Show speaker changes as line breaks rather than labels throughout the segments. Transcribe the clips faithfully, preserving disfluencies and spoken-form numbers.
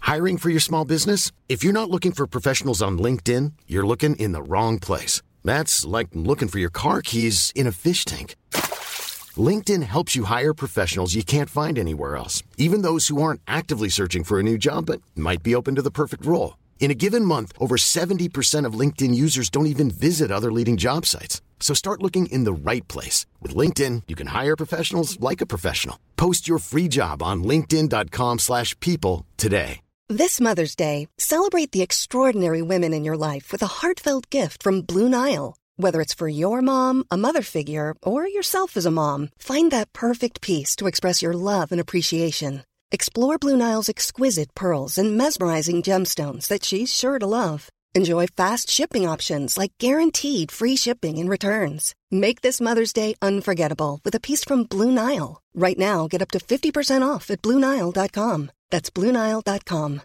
Hiring for your small business? If you're not looking for professionals on LinkedIn, you're looking in the wrong place. That's like looking for your car keys in a fish tank. LinkedIn helps you hire professionals you can't find anywhere else, even those who aren't actively searching for a new job but might be open to the perfect role. In a given month, over seventy percent of LinkedIn users don't even visit other leading job sites. So start looking in the right place. With LinkedIn, you can hire professionals like a professional. Post your free job on linkedin.com slash people today.
This Mother's Day, celebrate the extraordinary women in your life with a heartfelt gift from Blue Nile. Whether it's for your mom, a mother figure, or yourself as a mom, find that perfect piece to express your love and appreciation. Explore Blue Nile's exquisite pearls and mesmerizing gemstones that she's sure to love. Enjoy fast shipping options like guaranteed free shipping and returns. Make this Mother's Day unforgettable with a piece from Blue Nile. Right now, get up to fifty percent off at blue nile dot com. That's blue nile dot com.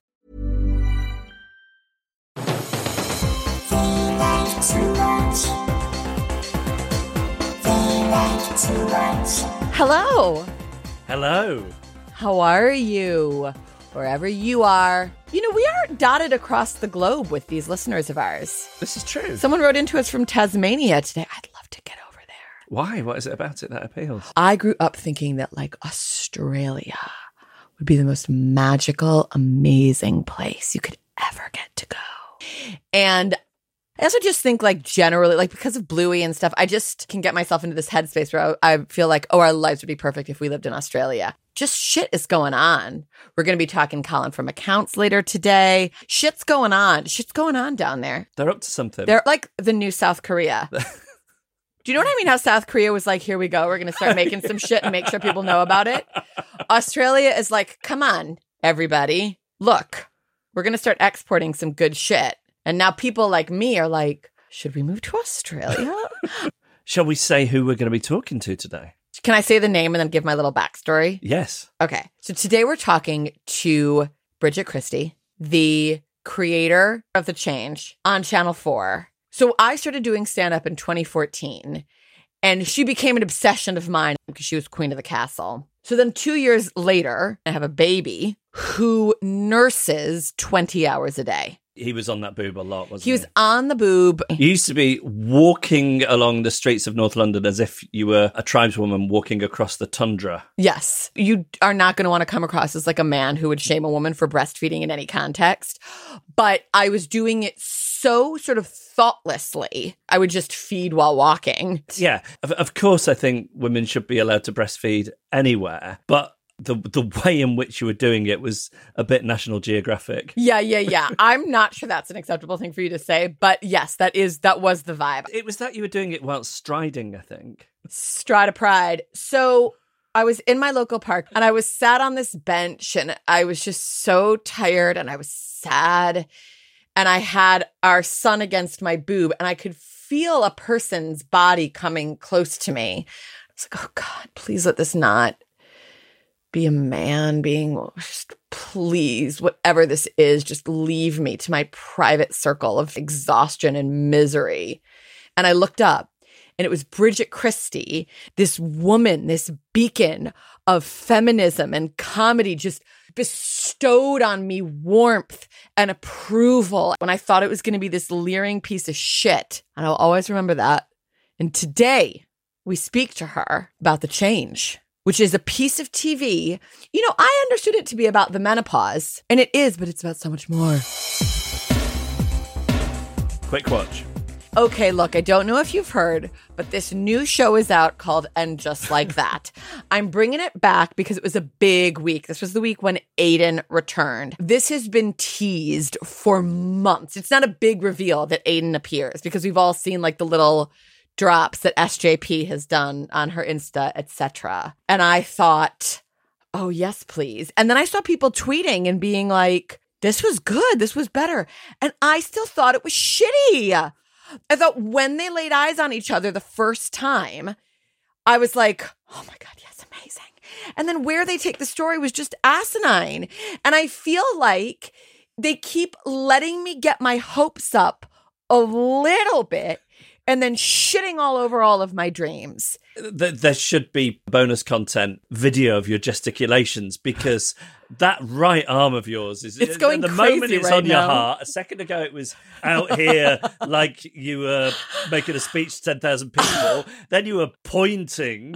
Hello.
Hello.
How are you? Wherever you are. You know, we are dotted across the globe with these listeners of ours.
This is true.
Someone wrote into us from Tasmania today. I'd love to get over there.
Why? What is it about it that appeals?
I grew up thinking that, like, Australia would be the most magical, amazing place you could ever get to go. And I also just think, like, generally, like, because of Bluey and stuff, I just can get myself into this headspace where I, I feel like, oh, our lives would be perfect if we lived in Australia. Just shit is going on. We're going to be talking Colin from Accounts later today. Shit's going on. Shit's going on down there.
They're up to something.
They're like the new South Korea. Do you know what I mean? How South Korea was like, here we go. We're going to start making some shit and make sure people know about it. Australia is like, come on, everybody. Look, we're going to start exporting some good shit. And now people like me are like, should we move to Australia?
Shall we say who we're going to be talking to today?
Can I say the name and then give my little backstory?
Yes.
Okay. So today we're talking to Bridget Christie, the creator of The Change on Channel four. So I started doing stand-up in twenty fourteen, and she became an obsession of mine because she was queen of the castle. So then two years later, I have a baby who nurses twenty hours a day.
He was on that boob a lot, wasn't he?
He was on the boob.
You used to be walking along the streets of North London as if you were a tribeswoman walking across the tundra.
Yes. You are not going to want to come across as like a man who would shame a woman for breastfeeding in any context. But I was doing it so sort of thoughtlessly. I would just feed while walking.
Yeah. Of, of course, I think women should be allowed to breastfeed anywhere. But the the way in which you were doing it was a bit National Geographic.
Yeah, yeah, yeah. I'm not sure that's an acceptable thing for you to say, but yes, that is that was the vibe.
It was that you were doing it while striding, I think.
Stride of pride. So I was in my local park and I was sat on this bench and I was just so tired and I was sad. And I had our son against my boob and I could feel a person's body coming close to me. I was like, oh God, please let this not be a man being, just please, whatever this is, just leave me to my private circle of exhaustion and misery. And I looked up and it was Bridget Christie, this woman, this beacon of feminism and comedy, just bestowed on me warmth and approval when I thought it was going to be this leering piece of shit. And I'll always remember that. And today we speak to her about The Change, which is a piece of T V. You know, I understood it to be about the menopause, and it is, but it's about so much more.
Quick watch.
Okay, look, I don't know if you've heard, but this new show is out called And Just Like That. I'm bringing it back because it was a big week. This was the week when Aiden returned. This has been teased for months. It's not a big reveal that Aiden appears because we've all seen like the little drops that S J P has done on her Insta, et cetera. And I thought, oh, yes, please. And then I saw people tweeting and being like, this was good. This was better. And I still thought it was shitty. I thought when they laid eyes on each other the first time, I was like, oh my God, yes, amazing. And then where they take the story was just asinine. And I feel like they keep letting me get my hopes up a little bit and then shitting all over all of my dreams.
th- there should be bonus content video of your gesticulations, because that right arm of yours is
it's going
at the
crazy
moment it's
right
on your
now.
heart. A second ago it was out here like you were making a speech to ten thousand people. Then you were pointing.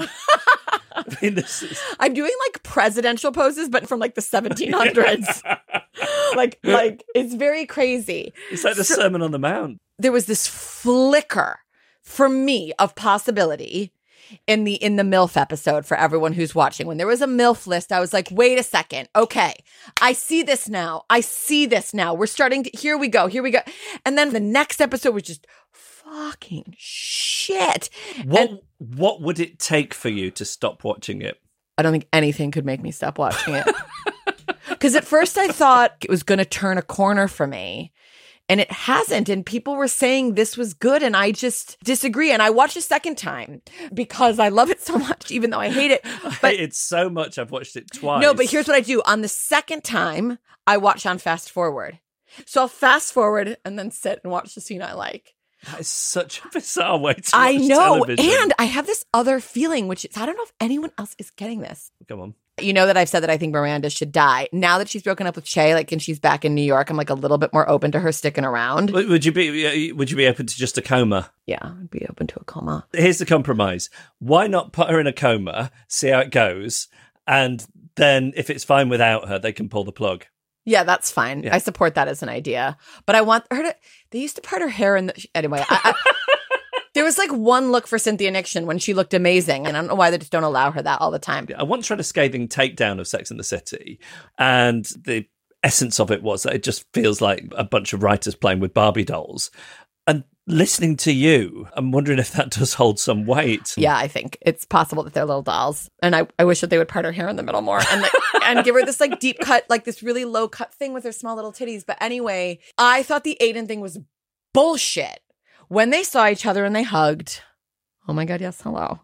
I mean, this is...
I'm doing like presidential poses, but from like the seventeen hundreds. like, like it's very crazy.
It's like the
So-
Sermon on the Mount.
There was this flicker for me of possibility in the in the MILF episode for everyone who's watching. When there was a MILF list, I was like, wait a second. Okay, I see this now. I see this now. We're starting to, here we go, here we go. And then the next episode was just fucking shit.
What
And
what would it take for you to stop watching it?
I don't think anything could make me stop watching it. Because at first I thought it was going to turn a corner for me. And it hasn't. And people were saying this was good. And I just disagree. And I watched a second time because I love it so much, even though I hate it.
But
But
it's so much. I've watched it twice.
no, but here's what I do. On the second time, I watch on fast forward. So I'll fast forward and then sit and watch the scene I like.
That is such a bizarre way to
I
watch
know.
television.
And I have this other feeling, which is, I don't know if anyone else is getting this.
Come on.
You know that I've said that I think Miranda should die. Now that she's broken up with Shay, like, and she's back in New York, I'm like a little bit more open to her sticking around.
Would would you be would you be open to just a coma?
Yeah, I'd be open to a coma.
Here's the compromise. Why not put her in a coma, see how it goes, and then if it's fine without her, they can pull the plug.
Yeah, that's fine.
Yeah.
I support that as an idea. But I want her to, they used to part her hair in the, anyway. I, I, there was like one look for Cynthia Nixon when she looked amazing. And I don't know why they just don't allow her that all the time.
I once read a scathing takedown of Sex and the City, and the essence of it was that it just feels like a bunch of writers playing with Barbie dolls. And listening to you, I'm wondering if that does hold some weight.
Yeah, I think it's possible that they're little dolls. And I, I wish that they would part her hair in the middle more and the, and give her this like deep cut, like this really low cut thing with her small little titties. But anyway, I thought the Aiden thing was bullshit. When they saw each other and they hugged, oh my God, yes, hello.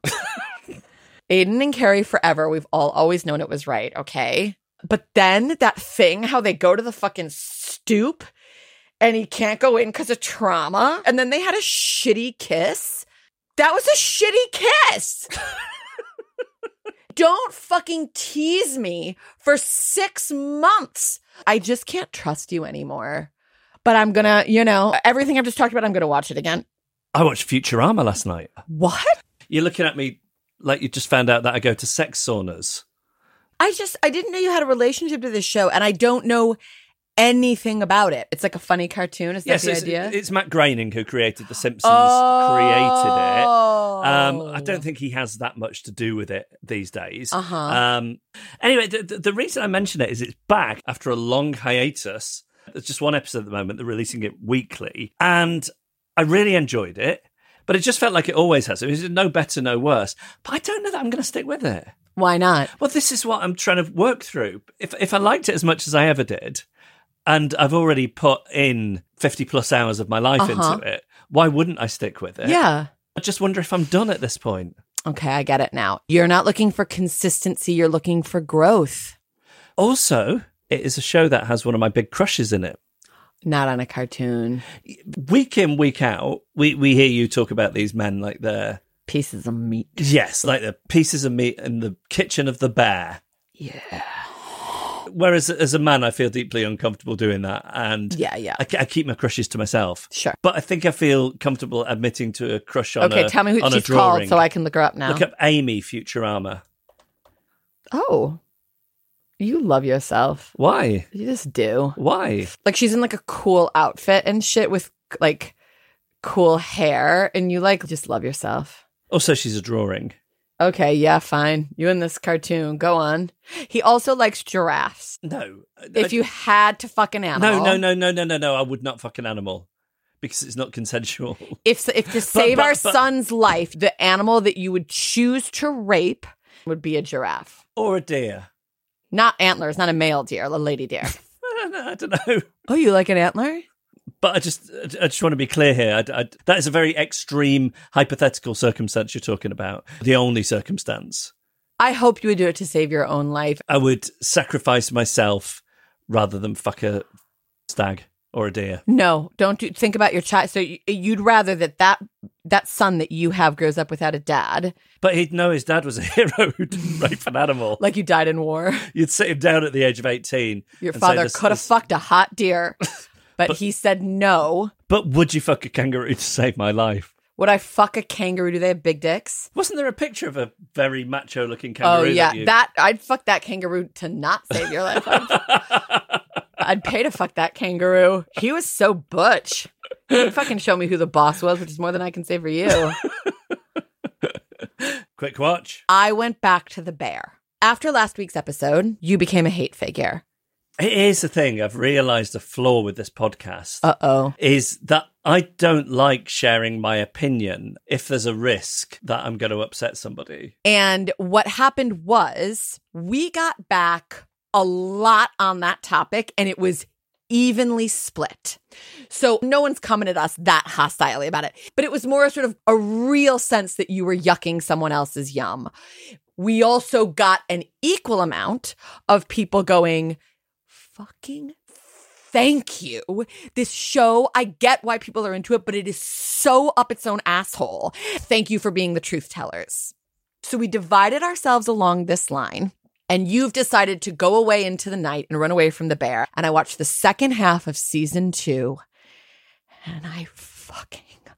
Aiden and Carrie forever. We've all always known it was right, okay? But then that thing, how they go to the fucking stoop and he can't go in because of trauma. And then they had a shitty kiss. That was a shitty kiss. Don't fucking tease me for six months. I just can't trust you anymore. But I'm going to, you know, everything I've just talked about, I'm going to watch it again.
I watched Futurama last night.
What?
You're looking at me like you just found out that I go to sex saunas.
I just, I didn't know you had a relationship to this show, and I don't know anything about it. It's like a funny cartoon. Is that
Yes,
the
it's,
idea?
it's Matt Groening who created The Simpsons,
Oh.
created it. Um, I don't think he has that much to do with it these days.
Uh-huh.
Um, anyway, the, the, the reason I mention it is it's back after a long hiatus. There's just one episode at the moment. They're releasing it weekly. And I really enjoyed it, but it just felt like it always has. It was no better, no worse. But I don't know that I'm going to stick with it.
Why not?
Well, this is what I'm trying to work through. If if I liked it as much as I ever did, and I've already put in fifty plus hours of my life
Uh-huh.
into it, why wouldn't I stick with it?
Yeah.
I just wonder if I'm done at this point.
Okay, I get it now. You're not looking for consistency. You're looking for growth.
Also, it is a show that has one of my big crushes in it.
Not on a cartoon.
Week in, week out, we, we hear you talk about these men like they're,
Pieces of meat.
yes, like the pieces of meat in the kitchen of the bear.
Yeah.
Whereas as a man, I feel deeply uncomfortable doing that. And
Yeah, yeah.
I, I keep my crushes to myself.
Sure.
But I think I feel comfortable admitting to a crush on
Okay,
a
tell me who
on a
she's
drawing.
called so I can look her up now.
Look up Amy Futurama.
Oh. You love yourself.
Why?
You just do.
Why?
Like she's in like a cool outfit and shit with like cool hair and you like just love yourself.
Also, she's a drawing.
Okay, yeah, fine. You in this cartoon. Go on. He also likes giraffes.
No.
If
I-
you had to fuck an animal.
No, no, no, no, no, no, no. I would not fuck an animal because it's not consensual.
If if to save
but-
our
but-
son's life, the animal that you would choose to rape would be a giraffe.
Or a deer.
Not antlers, not a male deer, a lady deer.
I don't know. I don't know.
Oh, you like an antler?
But I just, I just want to be clear here. I, I, that is a very extreme hypothetical circumstance you're talking about. The only circumstance.
I hope you would do it to save your own life.
I would sacrifice myself rather than fuck a stag. or a deer?
No, don't do, think about your child. So you, you'd rather that, that that son that you have grows up without a dad.
But he'd know his dad was a hero who didn't rape an animal.
Like you died in war.
You'd sit him down at the age of eighteen.
Your father could have fucked a hot deer, but, but he said no.
But would you fuck a kangaroo to save my life?
Would I fuck a kangaroo? Do they have big dicks?
Wasn't there a picture of a very macho-looking kangaroo?
Oh, yeah.
That, you...
that I'd fuck that kangaroo to not save your life. I'd, I'd pay to fuck that kangaroo. He was so butch. He'd fucking show me who the boss was, which is more than I can say for you.
Quick watch.
I went back to the bear. After last week's episode, you became a hate figure.
It is the thing. I've realised a flaw with this podcast.
Uh-oh.
Is that I don't like sharing my opinion if there's a risk that I'm going to upset somebody.
And what happened was we got back a lot on that topic, and it was evenly split. So no one's coming at us that hostilely about it. But it was more sort of a real sense that you were yucking someone else's yum. We also got an equal amount of people going, fucking thank you. This show, I get why people are into it, but it is so up its own asshole. Thank you for being the truth tellers. So we divided ourselves along this line. And you've decided to go away into the night and run away from the bear. And I watched the second half of season two. And I fucking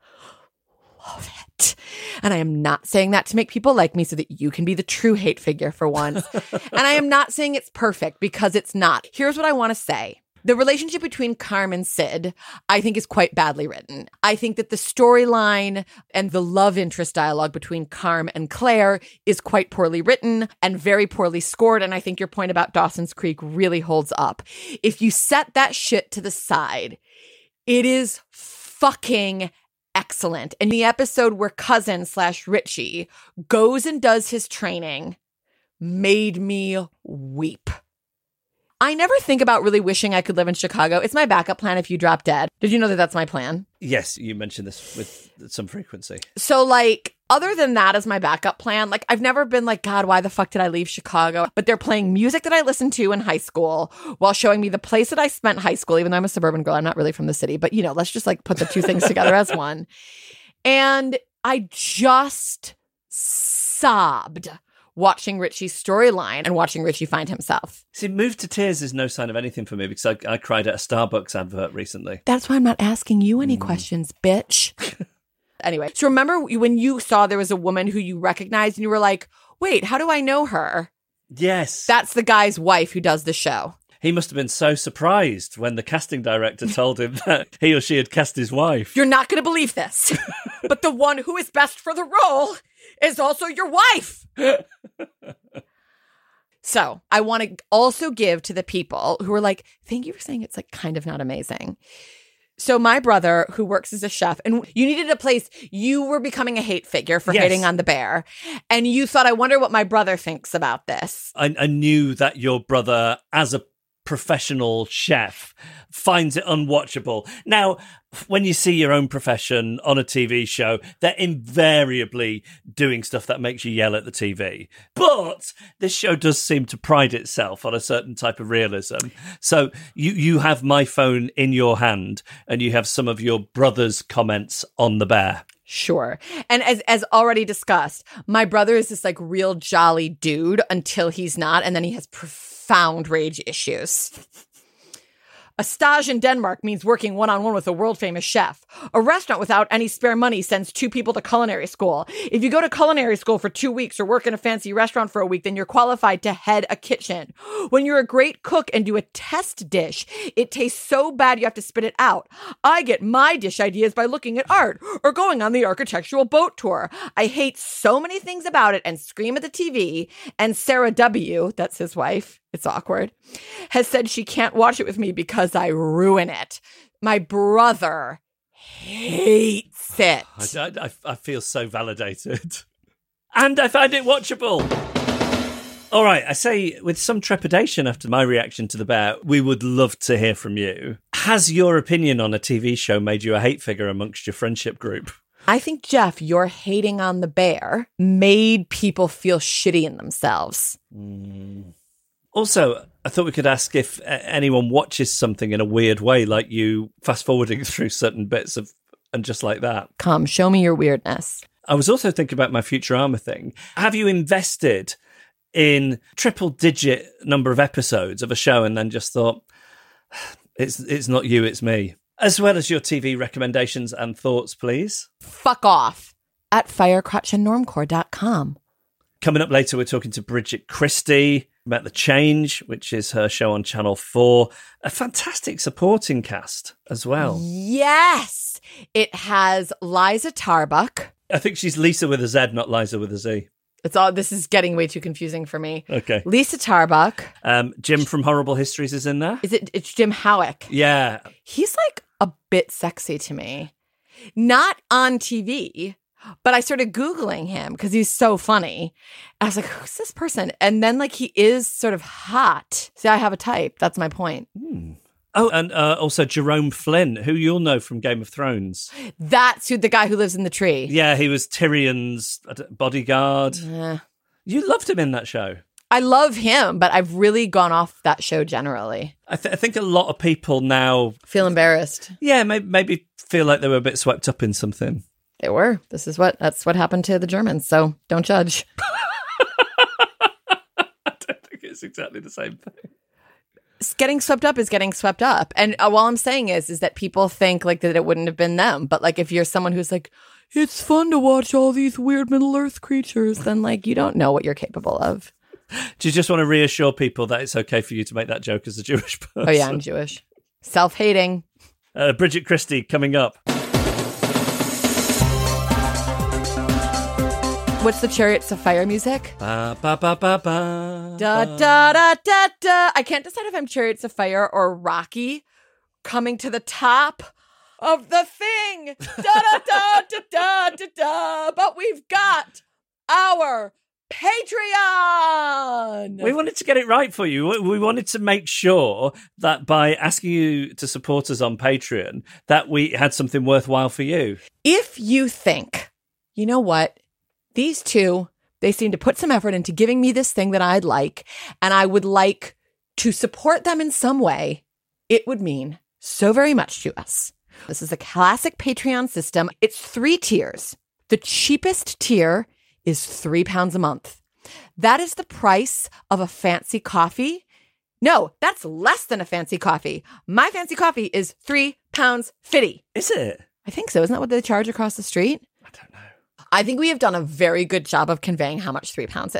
love it. And I am not saying that to make people like me so that you can be the true hate figure for once. And I am not saying it's perfect because it's not. Here's what I want to say. The relationship between Carm and Sid, I think, is quite badly written. I think that the storyline and the love interest dialogue between Carm and Claire is quite poorly written and very poorly scored. And I think your point about Dawson's Creek really holds up. If you set that shit to the side, it is fucking excellent. And the episode where cousin slash Richie goes and does his training made me weep. I never think about really wishing I could live in Chicago. It's my backup plan if you drop dead. Did you know that that's my plan?
Yes, you mentioned this with some frequency.
So, like, other than that as my backup plan, like, I've never been like, God, why the fuck did I leave Chicago? But they're playing music that I listened to in high school while showing me the place that I spent high school, even though I'm a suburban girl. I'm not really from the city. But, you know, let's just, like, put the two things together as one. And I just sobbed watching Richie's storyline and watching Richie find himself.
See, moved to tears is no sign of anything for me because I, I cried at a Starbucks advert recently.
That's why I'm not asking you any mm. questions, bitch. Anyway, so remember when you saw there was a woman who you recognized and you were like, wait, how do I know her?
Yes.
That's the guy's wife who does the show.
He must have been so surprised when the casting director told him that he or she had cast his wife.
You're not going to believe this, but the one who is best for the role is also your wife. So I want to also give to the people who are like, thank you for saying it's like kind of not amazing. So my brother, who works as a chef, and you needed a place, you were becoming a hate figure for
yes.
hating on the bear. And you thought, I wonder what my brother thinks about this.
I, I knew that your brother, as a professional chef, finds it unwatchable. Now, when you see your own profession on a T V show, they're invariably doing stuff that makes you yell at the T V. But this show does seem to pride itself on a certain type of realism. So you, you have my phone in your hand and you have some of your brother's comments on the bear.
Sure. And as as already discussed, my brother is this like real jolly dude until he's not, and then he has profound rage issues. A stage in Denmark means working one-on-one with a world-famous chef. A restaurant without any spare money sends two people to culinary school. If you go to culinary school for two weeks or work in a fancy restaurant for a week, then you're qualified to head a kitchen. When you're a great cook and do a test dish, it tastes so bad you have to spit it out. I get my dish ideas by looking at art or going on the architectural boat tour. I hate so many things about it and scream at the T V. And Sarah W., that's his wife, it's awkward, has said she can't watch it with me because I ruin it. My brother hates it.
I, I, I feel so validated. And I find it watchable. All right, I say with some trepidation after my reaction to the bear, we would love to hear from you. Has your opinion on a T V show made you a hate figure amongst your friendship group?
I think, Jeff, your hating on the bear made people feel shitty in themselves.
Mm. Also, I thought we could ask if uh, anyone watches something in a weird way, like you fast forwarding through certain bits of, and just like that.
Come, show me your weirdness.
I was also thinking about my Futurama thing. Have you invested in triple digit number of episodes of a show and then just thought, it's it's not you, it's me? As well as your T V recommendations and thoughts, please.
Fuck off at firecrotch and normcore dot com.
Coming up later, we're talking to Bridget Christie about The Change, which is her show on Channel four. A fantastic supporting cast as well.
Yes! It has Liza Tarbuck.
I think she's Lisa with a Z, not Liza with a Z.
It's all. This is getting way too confusing for me.
Okay.
Lisa Tarbuck.
Um, Jim from Horrible Histories is in there.
Is it? It's Jim Howick.
Yeah.
He's like a bit sexy to me. Not on T V, but I started Googling him because he's so funny. I was like, who's this person? And then like he is sort of hot. See, I have a type. That's my point.
Hmm. Oh, and uh, also Jerome Flynn, who you'll know from Game of Thrones.
That's who the guy who lives in the tree.
Yeah, he was Tyrion's bodyguard.
Yeah.
You loved him in that show.
I love him, but I've really gone off that show generally.
I, th- I think a lot of people now
feel embarrassed.
Yeah, maybe, maybe feel like they were a bit swept up in something.
They were. This is what that's what happened to the Germans. So don't judge.
I don't think it's exactly the same thing.
Getting swept up is getting swept up. And uh, all I'm saying is, is that people think like that it wouldn't have been them. But like, if you're someone who's like, it's fun to watch all these weird Middle Earth creatures, then like, you don't know what you're capable of.
Do you just want to reassure people that it's okay for you to make that joke as a Jewish person?
Oh yeah, I'm Jewish. Self-hating.
Uh, Bridget Christie coming up.
What's the Chariots of Fire music?
Ba, ba, ba, ba, ba,
da, da, da, da, da. I can't decide if I'm Chariots of Fire or Rocky coming to the top of the thing. Da, da, da, da, da, da, da. But we've got our Patreon.
We wanted to get it right for you. We wanted to make sure that by asking you to support us on Patreon, that we had something worthwhile for you.
If you think, you know what? These two, they seem to put some effort into giving me this thing that I'd like, and I would like to support them in some way. It would mean so very much to us. This is a classic Patreon system. It's three tiers. The cheapest tier is three pounds a month. That is the price of a fancy coffee. No, that's less than a fancy coffee. My fancy coffee is three pounds fifty.
Is it?
I think so. Isn't that what they charge across the street?
I don't know.
I think we have done a very good job of conveying how much three pounds is.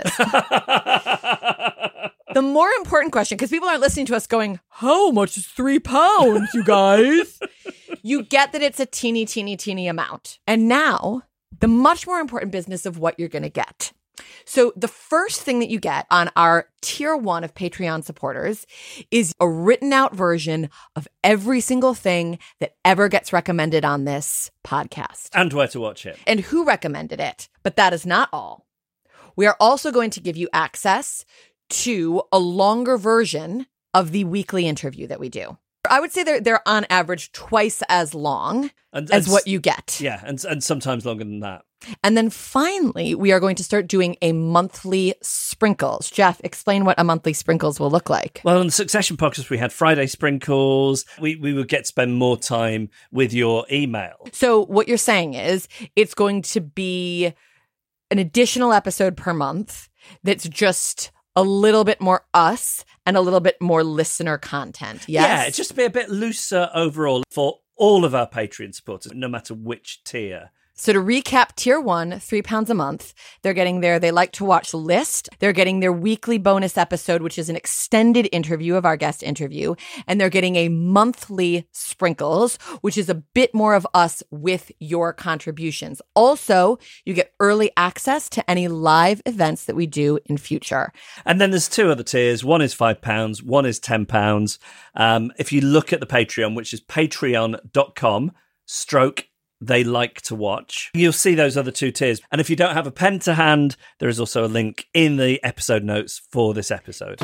The more important question, because people aren't listening to us going, how much is three pounds, you guys? You get that it's a teeny, teeny, teeny amount. And now, the much more important business of what you're going to get. So the first thing that you get on our tier one of Patreon supporters is a written out version of every single thing that ever gets recommended on this podcast.
And where to watch it.
And who recommended it. But that is not all. We are also going to give you access to a longer version of the weekly interview that we do. I would say they're, they're on average twice as long
and,
as
and,
what you get.
Yeah, and, and sometimes longer than that.
And then finally, we are going to start doing a monthly Sprinkles. Jeff, explain what a monthly Sprinkles will look like.
Well, on the Succession podcast, we had Friday Sprinkles. We, we would get to spend more time with your email.
So what you're saying is it's going to be an additional episode per month that's just a little bit more us and a little bit more listener content. Yes?
Yeah, just to be a bit looser overall for all of our Patreon supporters, no matter which tier.
So to recap, tier one, three pounds a month. They're getting their They Like to Watch list. They're getting their weekly bonus episode, which is an extended interview of our guest interview. And they're getting a monthly Sprinkles, which is a bit more of us with your contributions. Also, you get early access to any live events that we do in future.
And then there's two other tiers. One is five pounds, one is ten pounds. Um, if you look at the Patreon, which is patreon.com stroke They Like to Watch, you'll see those other two tiers. And if you don't have a pen to hand, there is also a link in the episode notes for this episode.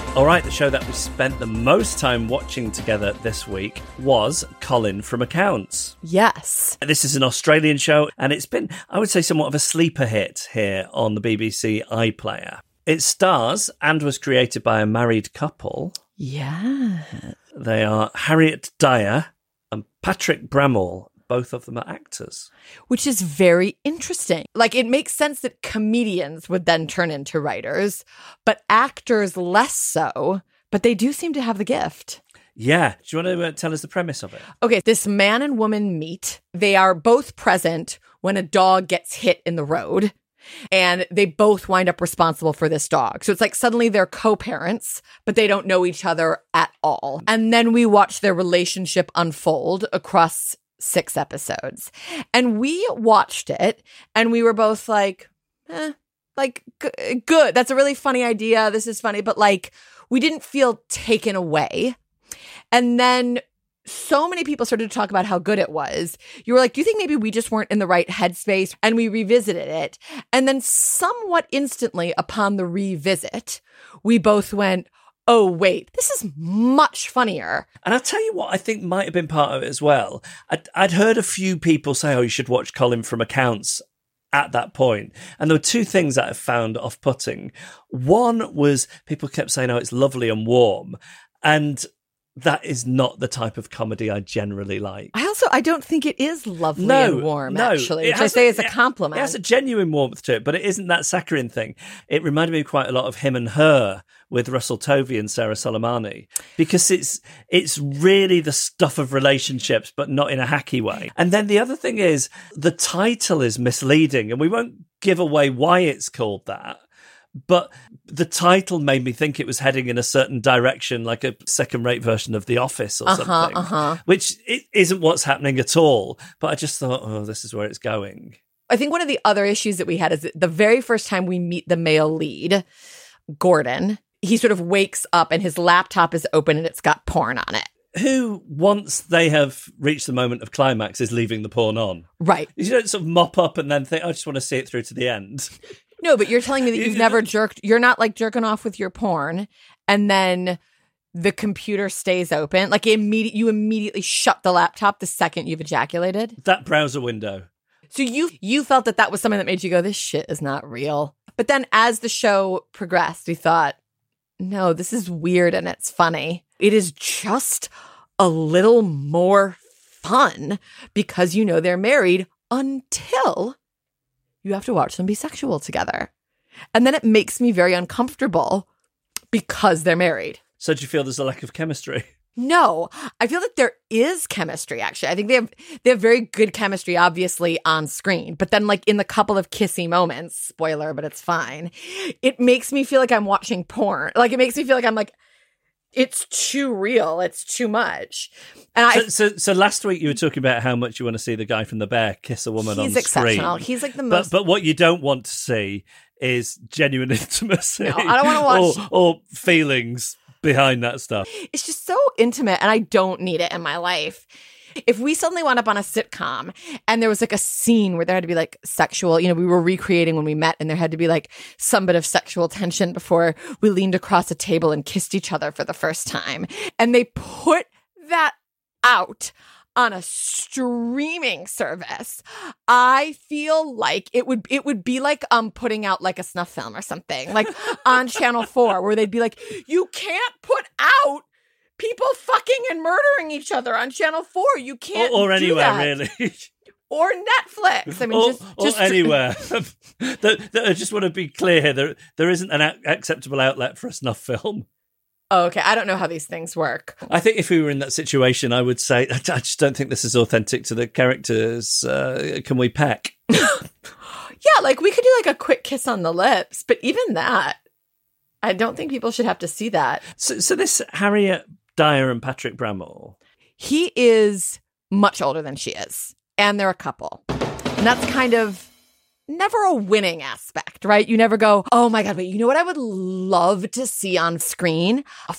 All right, the show that we spent the most time watching together this week was Colin from Accounts.
Yes.
This is an Australian show, and it's been, I would say, somewhat of a sleeper hit here on the B B C iPlayer. It stars and was created by a married couple.
Yeah.
They are Harriet Dyer and Patrick Bramall. Both of them are actors.
Which is very interesting. Like, it makes sense that comedians would then turn into writers, but actors less so. But they do seem to have the gift.
Yeah. Do you want to uh, tell us the premise of it?
Okay, this man and woman meet. They are both present when a dog gets hit in the road. And they both wind up responsible for this dog. So it's like suddenly they're co-parents, but they don't know each other at all. And then we watch their relationship unfold across six episodes. And we watched it and we were both like, eh, like, g- good. That's a really funny idea. This is funny. But like, we didn't feel taken away. And then so many people started to talk about how good it was. You were like, do you think maybe we just weren't in the right headspace? And we revisited it. And then somewhat instantly upon the revisit, we both went, oh, wait, this is much funnier.
And I'll tell you what I think might have been part of it as well. I'd, I'd heard a few people say, oh, you should watch Colin from Accounts at that point. And there were two things that I found off-putting. One was people kept saying, oh, it's lovely and warm. And that is not the type of comedy I generally like.
I also, I don't think it is lovely
no,
and warm,
no,
actually, which I say is a compliment.
It has a genuine warmth to it, but it isn't that saccharine thing. It reminded me quite a lot of Him and Her with Russell Tovey and Sarah Soleimani, because it's it's really the stuff of relationships, but not in a hacky way. And then the other thing is, the title is misleading, and we won't give away why it's called that. But the title made me think it was heading in a certain direction, like a second-rate version of The Office or
uh-huh,
something,
uh-huh.
which it isn't what's happening at all. But I just thought, oh, this is where it's going.
I think one of the other issues that we had is that the very first time we meet the male lead, Gordon, he sort of wakes up and his laptop is open and it's got porn on it.
Who, once they have reached the moment of climax, is leaving the porn on?
Right.
You don't sort of mop up and then think, I just want to see it through to the end.
No, but you're telling me that you've never jerked, you're not like jerking off with your porn and then the computer stays open. Like immediate, you immediately shut the laptop the second you've ejaculated.
That browser window.
So you you felt that that was something that made you go, this shit is not real. But then as the show progressed, we thought, no, this is weird and it's funny. It is just a little more fun because you know they're married until you have to watch them be sexual together. And then it makes me very uncomfortable because they're married.
So do you feel there's a lack of chemistry?
No, I feel that there is chemistry, actually. I think they have they have very good chemistry, obviously, on screen. But then, like, in the couple of kissy moments, spoiler, but it's fine, it makes me feel like I'm watching porn. Like, it makes me feel like I'm like, it's too real. It's too much. And I,
so, so, so last week you were talking about how much you want to see the guy from The Bear kiss a woman on screen.
He's exceptional. He's like the most.
But, but what you don't want to see is genuine intimacy.
No, I don't want to watch.
Or, or feelings behind that stuff.
It's just so intimate and I don't need it in my life. If we suddenly wound up on a sitcom and there was like a scene where there had to be like sexual, you know, we were recreating when we met and there had to be like some bit of sexual tension before we leaned across a table and kissed each other for the first time. And they put that out on a streaming service, I feel like it would it would be like um putting out like a snuff film or something, like on Channel four, where they'd be like, you can't put out people fucking and murdering each other on Channel four. You can't
Or, or
do
anywhere,
that.
really.
Or Netflix. I mean,
or,
just,
or
just
anywhere. the, the, I just want to be clear here. There, there isn't an a- acceptable outlet for a snuff film.
Oh, okay. I don't know how these things work.
I think if we were in that situation, I would say, I just don't think this is authentic to the characters. Uh, can we peck?
Yeah, like we could do like a quick kiss on the lips, but even that, I don't think people should have to see that.
So, so this Harriet Dyer and Patrick Bramall.
He is much older than she is, and they're a couple. And that's kind of never a winning aspect, right? You never go, oh my God, wait, you know what I would love to see on screen? A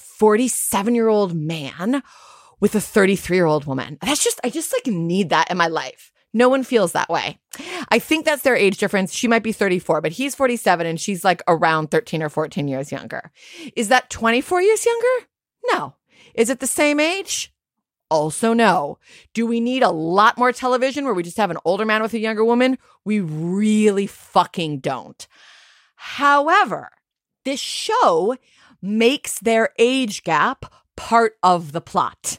forty-seven-year-old man with a thirty-three-year-old woman. That's just, I just like need that in my life. No one feels that way. I think that's their age difference. She might be thirty-four, but he's forty-seven and she's like around thirteen or fourteen years younger. Is that twenty-four years younger? No. Is it the same age? Also no. Do we need a lot more television where we just have an older man with a younger woman? We really fucking don't. However, this show makes their age gap part of the plot.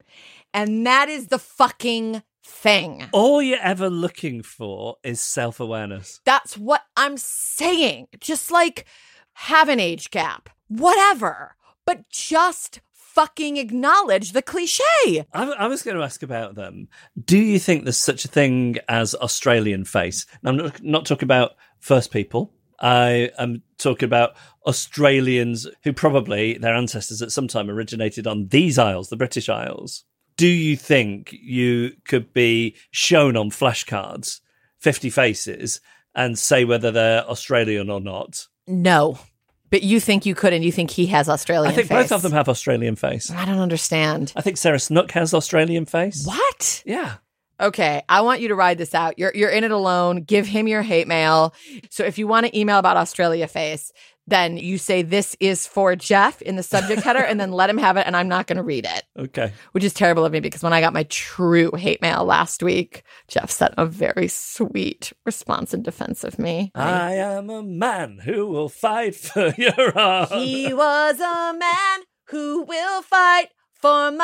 And that is the fucking thing.
All you're ever looking for is self-awareness.
That's what I'm saying. Just like have an age gap, whatever, but just fucking acknowledge the cliche.
I, I was going to ask about them. Do you think there's such a thing as Australian face? Now, I'm not, not talking about First People. I am talking about Australians who probably, their ancestors at some time originated on these isles, the British Isles. Do you think you could be shown on flashcards, fifty faces, and say whether they're Australian or not?
No. But you think you could, and you think he has Australian face?
I think face. Both of them have Australian face.
I don't understand.
I think Sarah Snook has Australian face.
What?
Yeah.
Okay, I want you to ride this out. You're you're in it alone. Give him your hate mail. So if you want to email about Australia face, then you say this is for Jeff in the subject header and then let him have it, and I'm not going to read it.
Okay.
Which is terrible of me because when I got my true hate mail last week, Jeff sent a very sweet response in defense of me.
I am a man who will fight for your honor.
He was a man who will fight for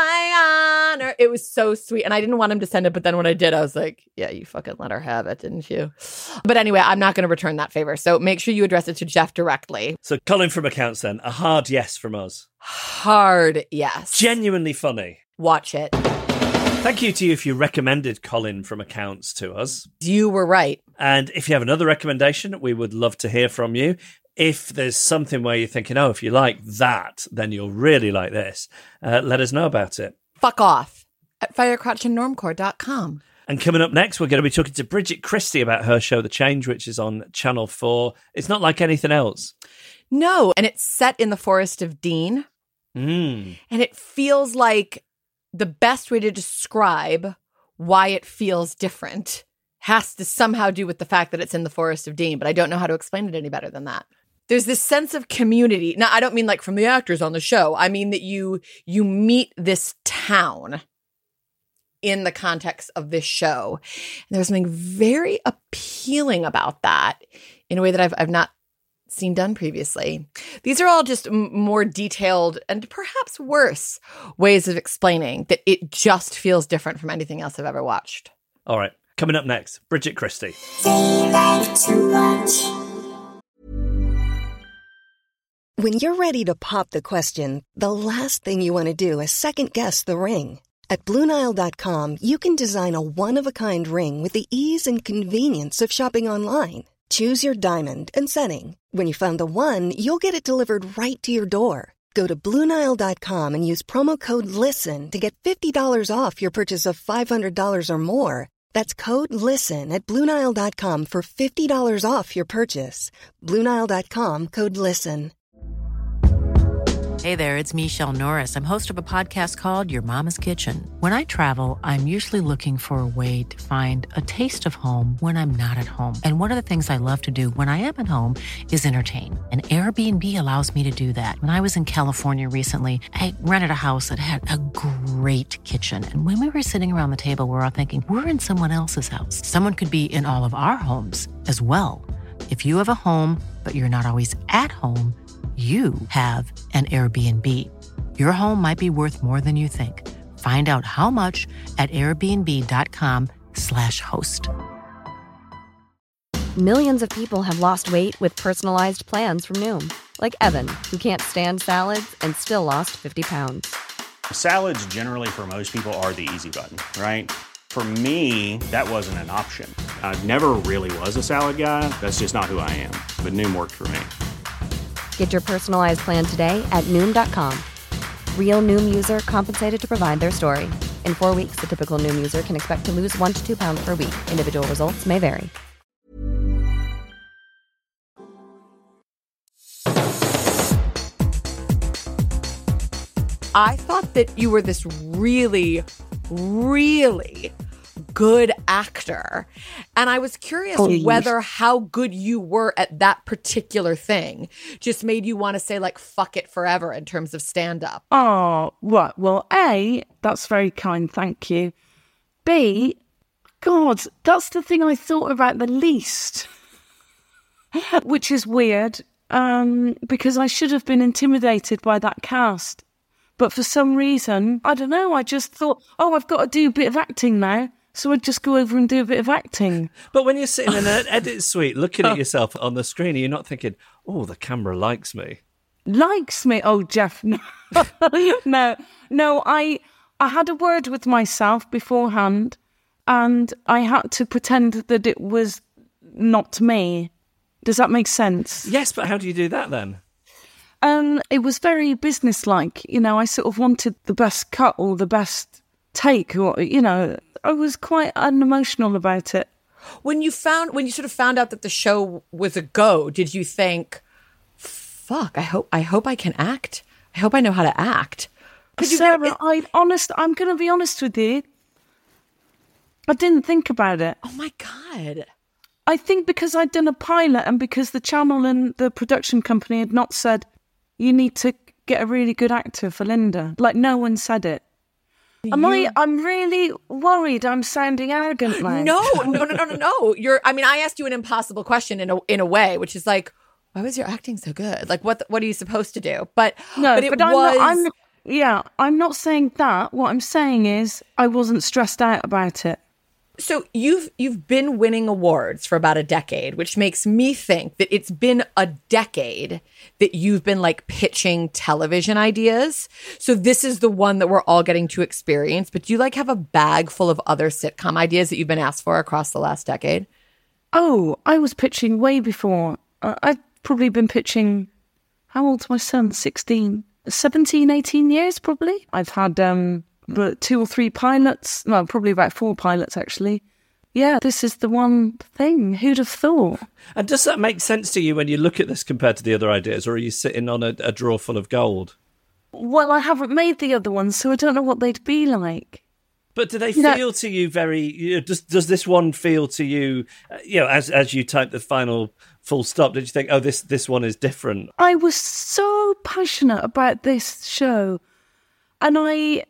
my honor. It was so sweet. And I didn't want him to send it. But then when I did, I was like, yeah, you fucking let her have it, didn't you? But anyway, I'm not going to return that favor. So make sure you address it to Jeff directly.
So Colin from Accounts then, a hard yes from us.
Hard yes.
Genuinely funny.
Watch it.
Thank you to you if you recommended Colin from Accounts to us.
You were right.
And if you have another recommendation, we would love to hear from you. If there's something where you're thinking, oh, if you like that, then you'll really like this, uh, let us know about it.
Fuck off at firecrotch and normcore dot com.
And coming up next, we're going to be talking to Bridget Christie about her show, The Change, which is on Channel four. It's not like anything else.
No, and it's set in the Forest of Dean.
Mm.
And it feels like the best way to describe why it feels different has to somehow do with the fact that it's in the Forest of Dean, but I don't know how to explain it any better than that. There's this sense of community. Now, I don't mean like from the actors on the show. I mean that you you meet this town in the context of this show. And there's something very appealing about that in a way that I've I've not seen done previously. These are all just m- more detailed and perhaps worse ways of explaining that it just feels different from anything else I've ever watched.
All right. Coming up next, Bridget Christie.
When you're ready to pop the question, the last thing you want to do is second-guess the ring. At Blue Nile dot com, you can design a one-of-a-kind ring with the ease and convenience of shopping online. Choose your diamond and setting. When you find the one, you'll get it delivered right to your door. Go to Blue Nile dot com and use promo code LISTEN to get fifty dollars off your purchase of five hundred dollars or more. That's code LISTEN at Blue Nile dot com for fifty dollars off your purchase. Blue Nile dot com, code LISTEN.
Hey there, it's Michelle Norris. I'm host of a podcast called Your Mama's Kitchen. When I travel, I'm usually looking for a way to find a taste of home when I'm not at home. And one of the things I love to do when I am at home is entertain. And Airbnb allows me to do that. When I was in California recently, I rented a house that had a great kitchen. And when we were sitting around the table, we were all thinking, we're in someone else's house. Someone could be in all of our homes as well. If you have a home, but you're not always at home, you have an Airbnb. Your home might be worth more than you think. Find out how much at airbnb.com slash host.
Millions of people have lost weight with personalized plans from Noom. Like Evan, who can't stand salads and still lost fifty pounds.
Salads generally for most people are the easy button, right? For me, that wasn't an option. I never really was a salad guy. That's just not who I am. But Noom worked for me.
Get your personalized plan today at Noom dot com. Real Noom user compensated to provide their story. In four weeks, the typical Noom user can expect to lose one to two pounds per week. Individual results may vary.
I thought that you were this really, really good actor. And I was curious
Please.
whether how good you were at that particular thing just made you want to say, like, fuck it forever in terms of stand-up.
Oh, right. Well, A, that's very kind, thank you. B, God, that's the thing I thought about the least, which is weird, um, because I should have been intimidated by that cast. But for some reason, I don't know, I just thought, oh, I've got to do a bit of acting now. So I'd just go over and do a bit of acting.
But when you're sitting in an edit suite looking at yourself on the screen, you're not thinking, oh, the camera likes me.
Likes me? Oh, Jeff, no. no, no, I, I had a word with myself beforehand and I had to pretend that it was not me. Does that make sense?
Yes, but how do you do that then?
Um, it was very businesslike. You know, I sort of wanted the best cut or the best take, or, you know, I was quite unemotional about it.
When you found, when you sort of found out that the show was a go, did you think, fuck, I hope, I hope I can act. I hope I know how to act.
Sarah, you, I honest, I'm going to be honest with you. I didn't think about it.
Oh my God.
I think because I'd done a pilot and because the channel and the production company had not said, you need to get a really good actor for Linda. Like, no one said it. Am you... I, I'm really worried I'm sounding arrogant now.
No, no, no, no, no, no. You're, I mean, I asked you an impossible question in a, in a way, which is like, why was your acting so good? Like, what, what are you supposed to do? But,
no,
but it
but I'm
was...
Not, I'm, yeah, I'm not saying that. What I'm saying is I wasn't stressed out about it.
So you've you've been winning awards for about a decade, which makes me think that it's been a decade that you've been like pitching television ideas. So this is the one that we're all getting to experience. But do you like have a bag full of other sitcom ideas that you've been asked for across the last decade?
Oh, I was pitching way before. Uh, I've probably been pitching, how old's my son? sixteen, seventeen, eighteen years probably. I've had... um. But two or three pilots, well, probably about four pilots, actually. Yeah, this is the one thing. Who'd have thought?
And does that make sense to you when you look at this compared to the other ideas, or are you sitting on a, a drawer full of gold?
Well, I haven't made the other ones, so I don't know what they'd be like.
But do they
you
feel
know,
to you very... You know, does does this one feel to you, uh, you know, as as you type the final full stop, did you think, oh, this, this one is different?
I was so passionate about this show, and I...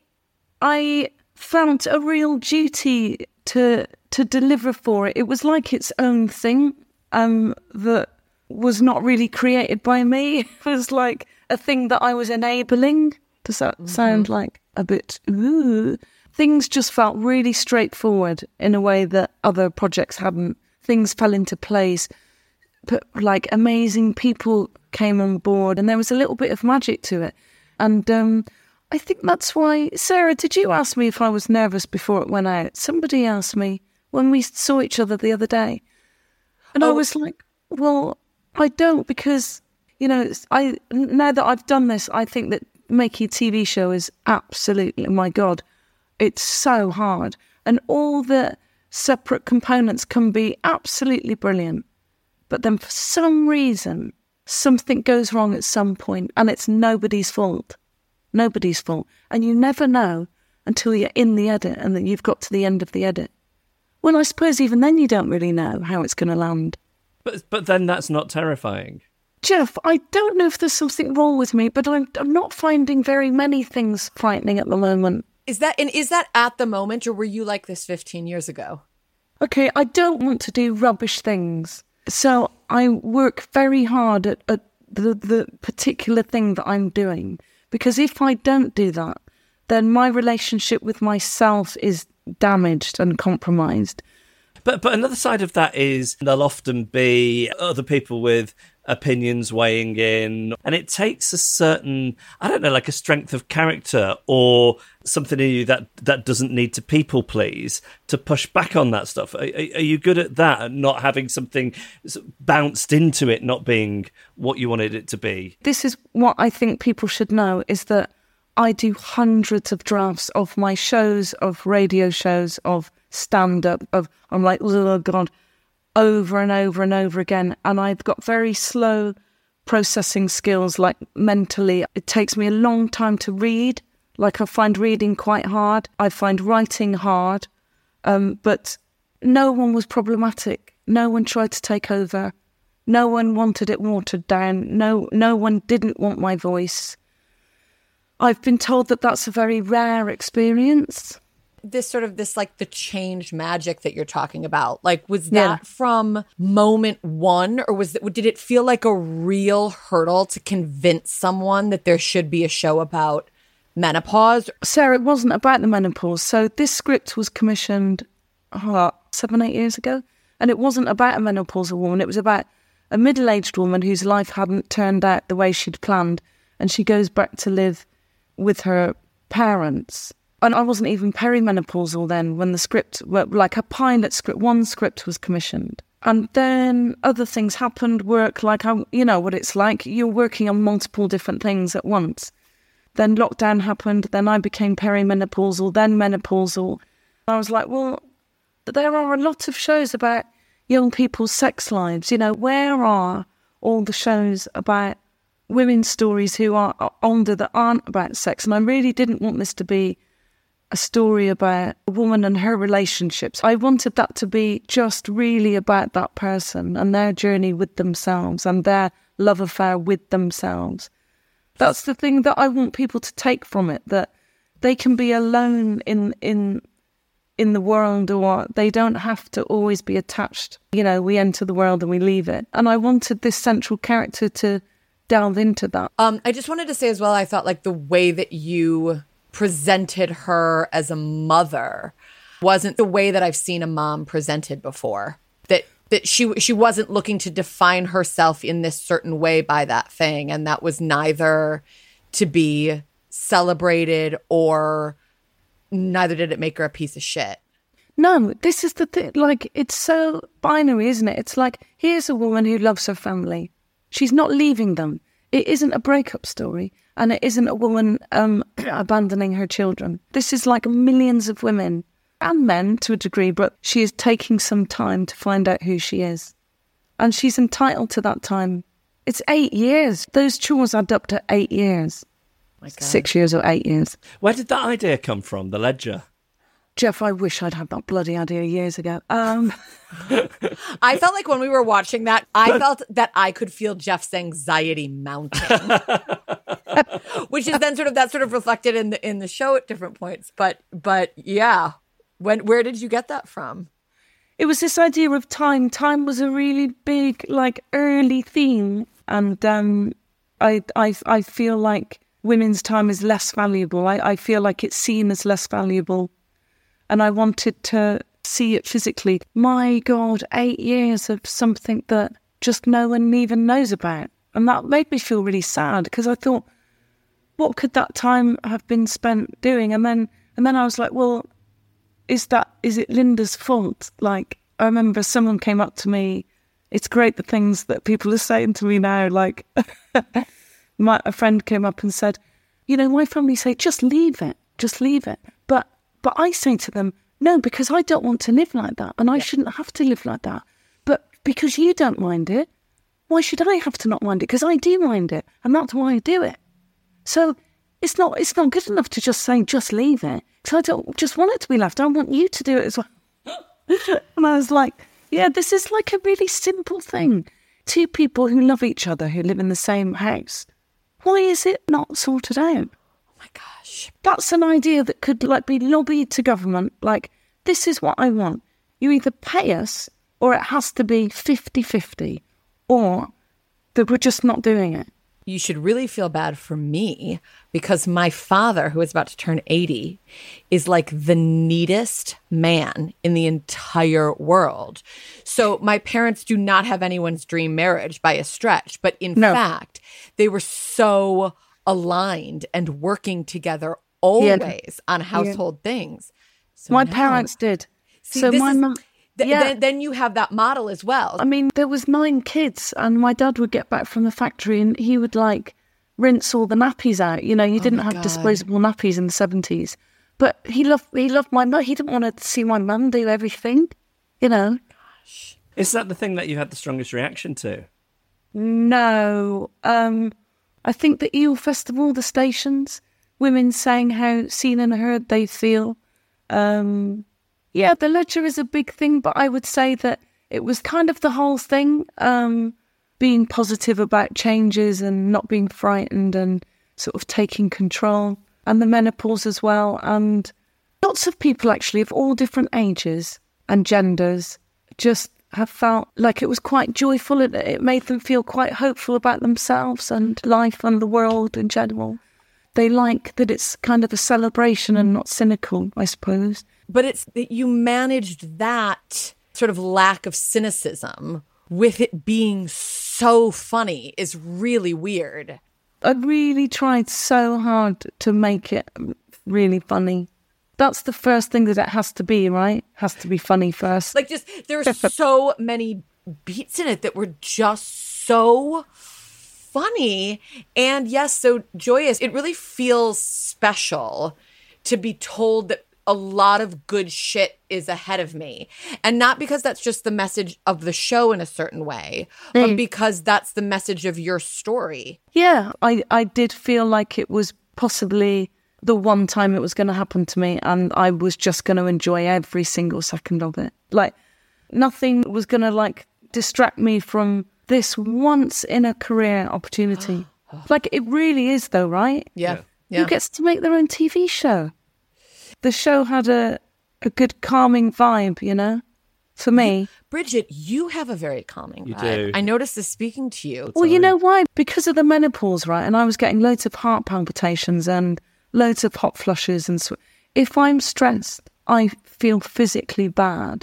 I felt a real duty to to deliver for it. It was like its own thing um, that was not really created by me. It was like a thing that I was enabling. Does that mm-hmm. sound like a bit... Ooh. Things just felt really straightforward in a way that other projects hadn't. Things fell into place. But like amazing people came on board and there was a little bit of magic to it. And... um I think that's why... Sarah, did you ask me if I was nervous before it went out? Somebody asked me when we saw each other the other day. And oh. I was like, well, I don't, because, you know, I now that I've done this, I think that making a T V show is absolutely, my God, it's so hard. And all the separate components can be absolutely brilliant. But then for some reason, something goes wrong at some point, and it's nobody's fault. Nobody's fault. And you never know until you're in the edit and then you've got to the end of the edit. Well, I suppose even then you don't really know how it's going to land.
But but then that's not terrifying.
Jeff, I don't know if there's something wrong with me, but I'm, I'm not finding very many things frightening at the moment.
Is that and is that at the moment, or were you like this fifteen years ago?
Okay, I don't want to do rubbish things. So I work very hard at, at the, the particular thing that I'm doing. Because if I don't do that, then my relationship with myself is damaged and compromised.
But but another side of that is there'll often be other people with opinions weighing in, and it takes a certain, I don't know, like a strength of character or something in you that, that doesn't need to people please to push back on that stuff. Are, are you good at that, and not having something bounced into it not being what you wanted it to be? This
is what I think people should know, is that I do hundreds of drafts of my shows, of radio shows, of stand-up, of, I'm like, oh God, over and over and over again. And I've got very slow processing skills, like mentally. It takes me a long time to read. Like I find reading quite hard. I find writing hard. Um, but no one was problematic. No one tried to take over. No one wanted it watered down. No, no one didn't want my voice. I've been told that that's a very rare experience.
This sort of this like the change magic that you're talking about, like was that
Yeah.
from moment one, or was it, did it feel like a real hurdle to convince someone that there should be a show about menopause?
Sarah, it wasn't about the menopause. So this script was commissioned oh, seven, eight years ago, and it wasn't about a menopausal woman. It was about a middle-aged woman whose life hadn't turned out the way she'd planned, and she goes back to live with her parents. And I wasn't even perimenopausal then when the script, well, like a pilot script, one script was commissioned. And then other things happened, work, like, I, you know what it's like. You're working on multiple different things at once. Then lockdown happened, then I became perimenopausal, then menopausal. I was like, well, there are a lot of shows about young people's sex lives. You know, where are all the shows about women's stories who are older that aren't about sex? And I really didn't want this to be a story about a woman and her relationships. I wanted that to be just really about that person and their journey with themselves and their love affair with themselves. That's the thing that I want people to take from it, that they can be alone in in in the world, or they don't have to always be attached. You know, we enter the world and we leave it. And I wanted this central character to delve into that.
Um, I just wanted to say as well, I thought like the way that you presented her as a mother wasn't the way that I've seen a mom presented before. That that she she wasn't looking to define herself in this certain way by that thing, and that was neither to be celebrated or neither did it make her a piece of shit.
No, this is the thing. Like, it's so binary, isn't it? It's like, here's a woman who loves her family. She's not leaving them. It isn't a breakup story, and it isn't a woman um, abandoning her children. This is like millions of women and men to a degree, but she is taking some time to find out who she is. And she's entitled to that time. It's eight years. Those chores add up to eight years.
My God.
Six years or eight years.
Where did that idea come from, the ledger?
Jeff, I wish I'd had that bloody idea years ago. Um,
I felt like when we were watching that, I felt that I could feel Jeff's anxiety mounting, which is then sort of that sort of reflected in the in the show at different points. But but yeah, when where did you get that from?
It was this idea of time. Time was a really big, like, early theme, and um, I I I feel like women's time is less valuable. I, I feel like it's seen as less valuable. And I wanted to see it physically. My God, eight years of something that just no one even knows about. And that made me feel really sad, because I thought, what could that time have been spent doing? And then and then I was like, well, is that is it Linda's fault? Like, I remember someone came up to me. It's great the things that people are saying to me now. Like, my a friend came up and said, you know, my family say, just leave it, just leave it. But But I say to them, no, because I don't want to live like that, and I yeah. shouldn't have to live like that. But because you don't mind it, why should I have to not mind it? Because I do mind it, and that's why I do it. So it's not it's not good enough to just say, just leave it, because I don't just want it to be left. I want you to do it as well. And I was like, yeah, this is like a really simple thing. Two people who love each other, who live in the same house. Why is it not sorted out?
Oh my gosh.
That's an idea that could like be lobbied to government. Like, this is what I want. You either pay us, or it has to be fifty-fifty, or that we're just not doing it.
You should really feel bad for me, because my father, who is about to turn eighty, is like the neatest man in the entire world. So my parents do not have anyone's dream marriage by a stretch, but in no. fact, they were so aligned and working together always yeah. on household yeah. things. So
my
now,
parents did.
See,
so my
is,
mum,
th-
yeah.
then, then you have that model as well.
I mean, there was nine kids, and my dad would get back from the factory and he would like rinse all the nappies out. You know, you
oh
didn't have
God.
disposable nappies in the seventies. But he loved he loved my mum. He didn't want to see my mum do everything, you know.
Gosh.
Is that the thing that you had the strongest reaction to?
No. Um, I think the Eel Festival, the stations, women saying how seen and heard they feel. Um, Yeah, the ledger is a big thing, but I would say that it was kind of the whole thing, um, being positive about changes and not being frightened and sort of taking control, and the menopause as well. And lots of people actually of all different ages and genders just have felt like it was quite joyful. It, it made them feel quite hopeful about themselves and life and the world in general. They like that it's kind of a celebration and not cynical, I suppose.
But it's that you managed that sort of lack of cynicism with it being so funny is really weird.
I really tried so hard to make it really funny. That's the first thing that it has to be, right? Has to be funny first.
Like, just, there are so many beats in it that were just so funny. And yes, so joyous. It really feels special to be told that a lot of good shit is ahead of me. And not because that's just the message of the show in a certain way, mm. but because that's the message of your story.
Yeah, I, I did feel like it was possibly the one time it was going to happen to me, and I was just going to enjoy every single second of it. Like, nothing was going to, like, distract me from this once in a career opportunity. Like, it really is, though, right?
Yeah. yeah.
Who gets to make their own T V show? The show had a, a good calming vibe, you know, for me.
Bridget, you have a very calming
you
vibe.
Do.
I noticed this speaking to you.
Well, you know why? Because of the menopause, right? And I was getting loads of heart palpitations and loads of hot flushes. And sw- if I'm stressed, I feel physically bad.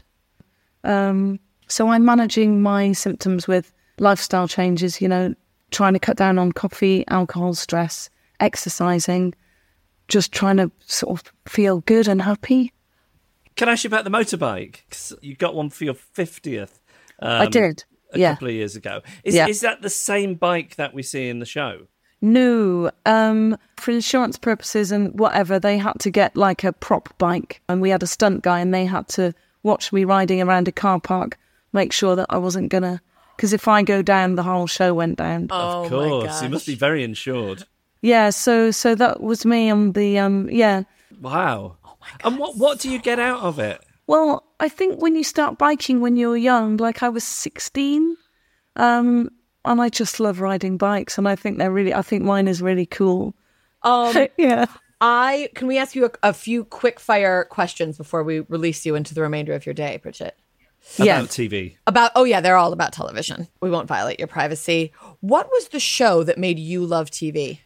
Um, so I'm managing my symptoms with lifestyle changes, you know, trying to cut down on coffee, alcohol, stress, exercising, just trying to sort of feel good and happy.
Can I ask you about the motorbike? 'Cause you got one for your fiftieth. Um,
I did,
a
yeah.
couple of years ago. Is,
yeah.
is that the same bike that we see in the show?
No. Um, for insurance purposes and whatever, they had to get like a prop bike. And we had a stunt guy and they had to watch me riding around a car park, make sure that I wasn't going to... Because if I go down, the whole show went down.
Oh,
of course.
my gosh.
You must be very insured.
Yeah, so so that was me on the, um, yeah.
Wow. Oh my God, and what, what do you get out of it?
Well, I think when you start biking when you're young, like I was sixteen, um, and I just love riding bikes, and I think they're really, I think mine is really cool.
Um,
yeah.
I, can we ask you a, a few quick fire questions before we release you into the remainder of your day, Bridget?
Yeah.
About T V.
About, oh yeah, they're all about television. We won't violate your privacy. What was the show that made you love T V?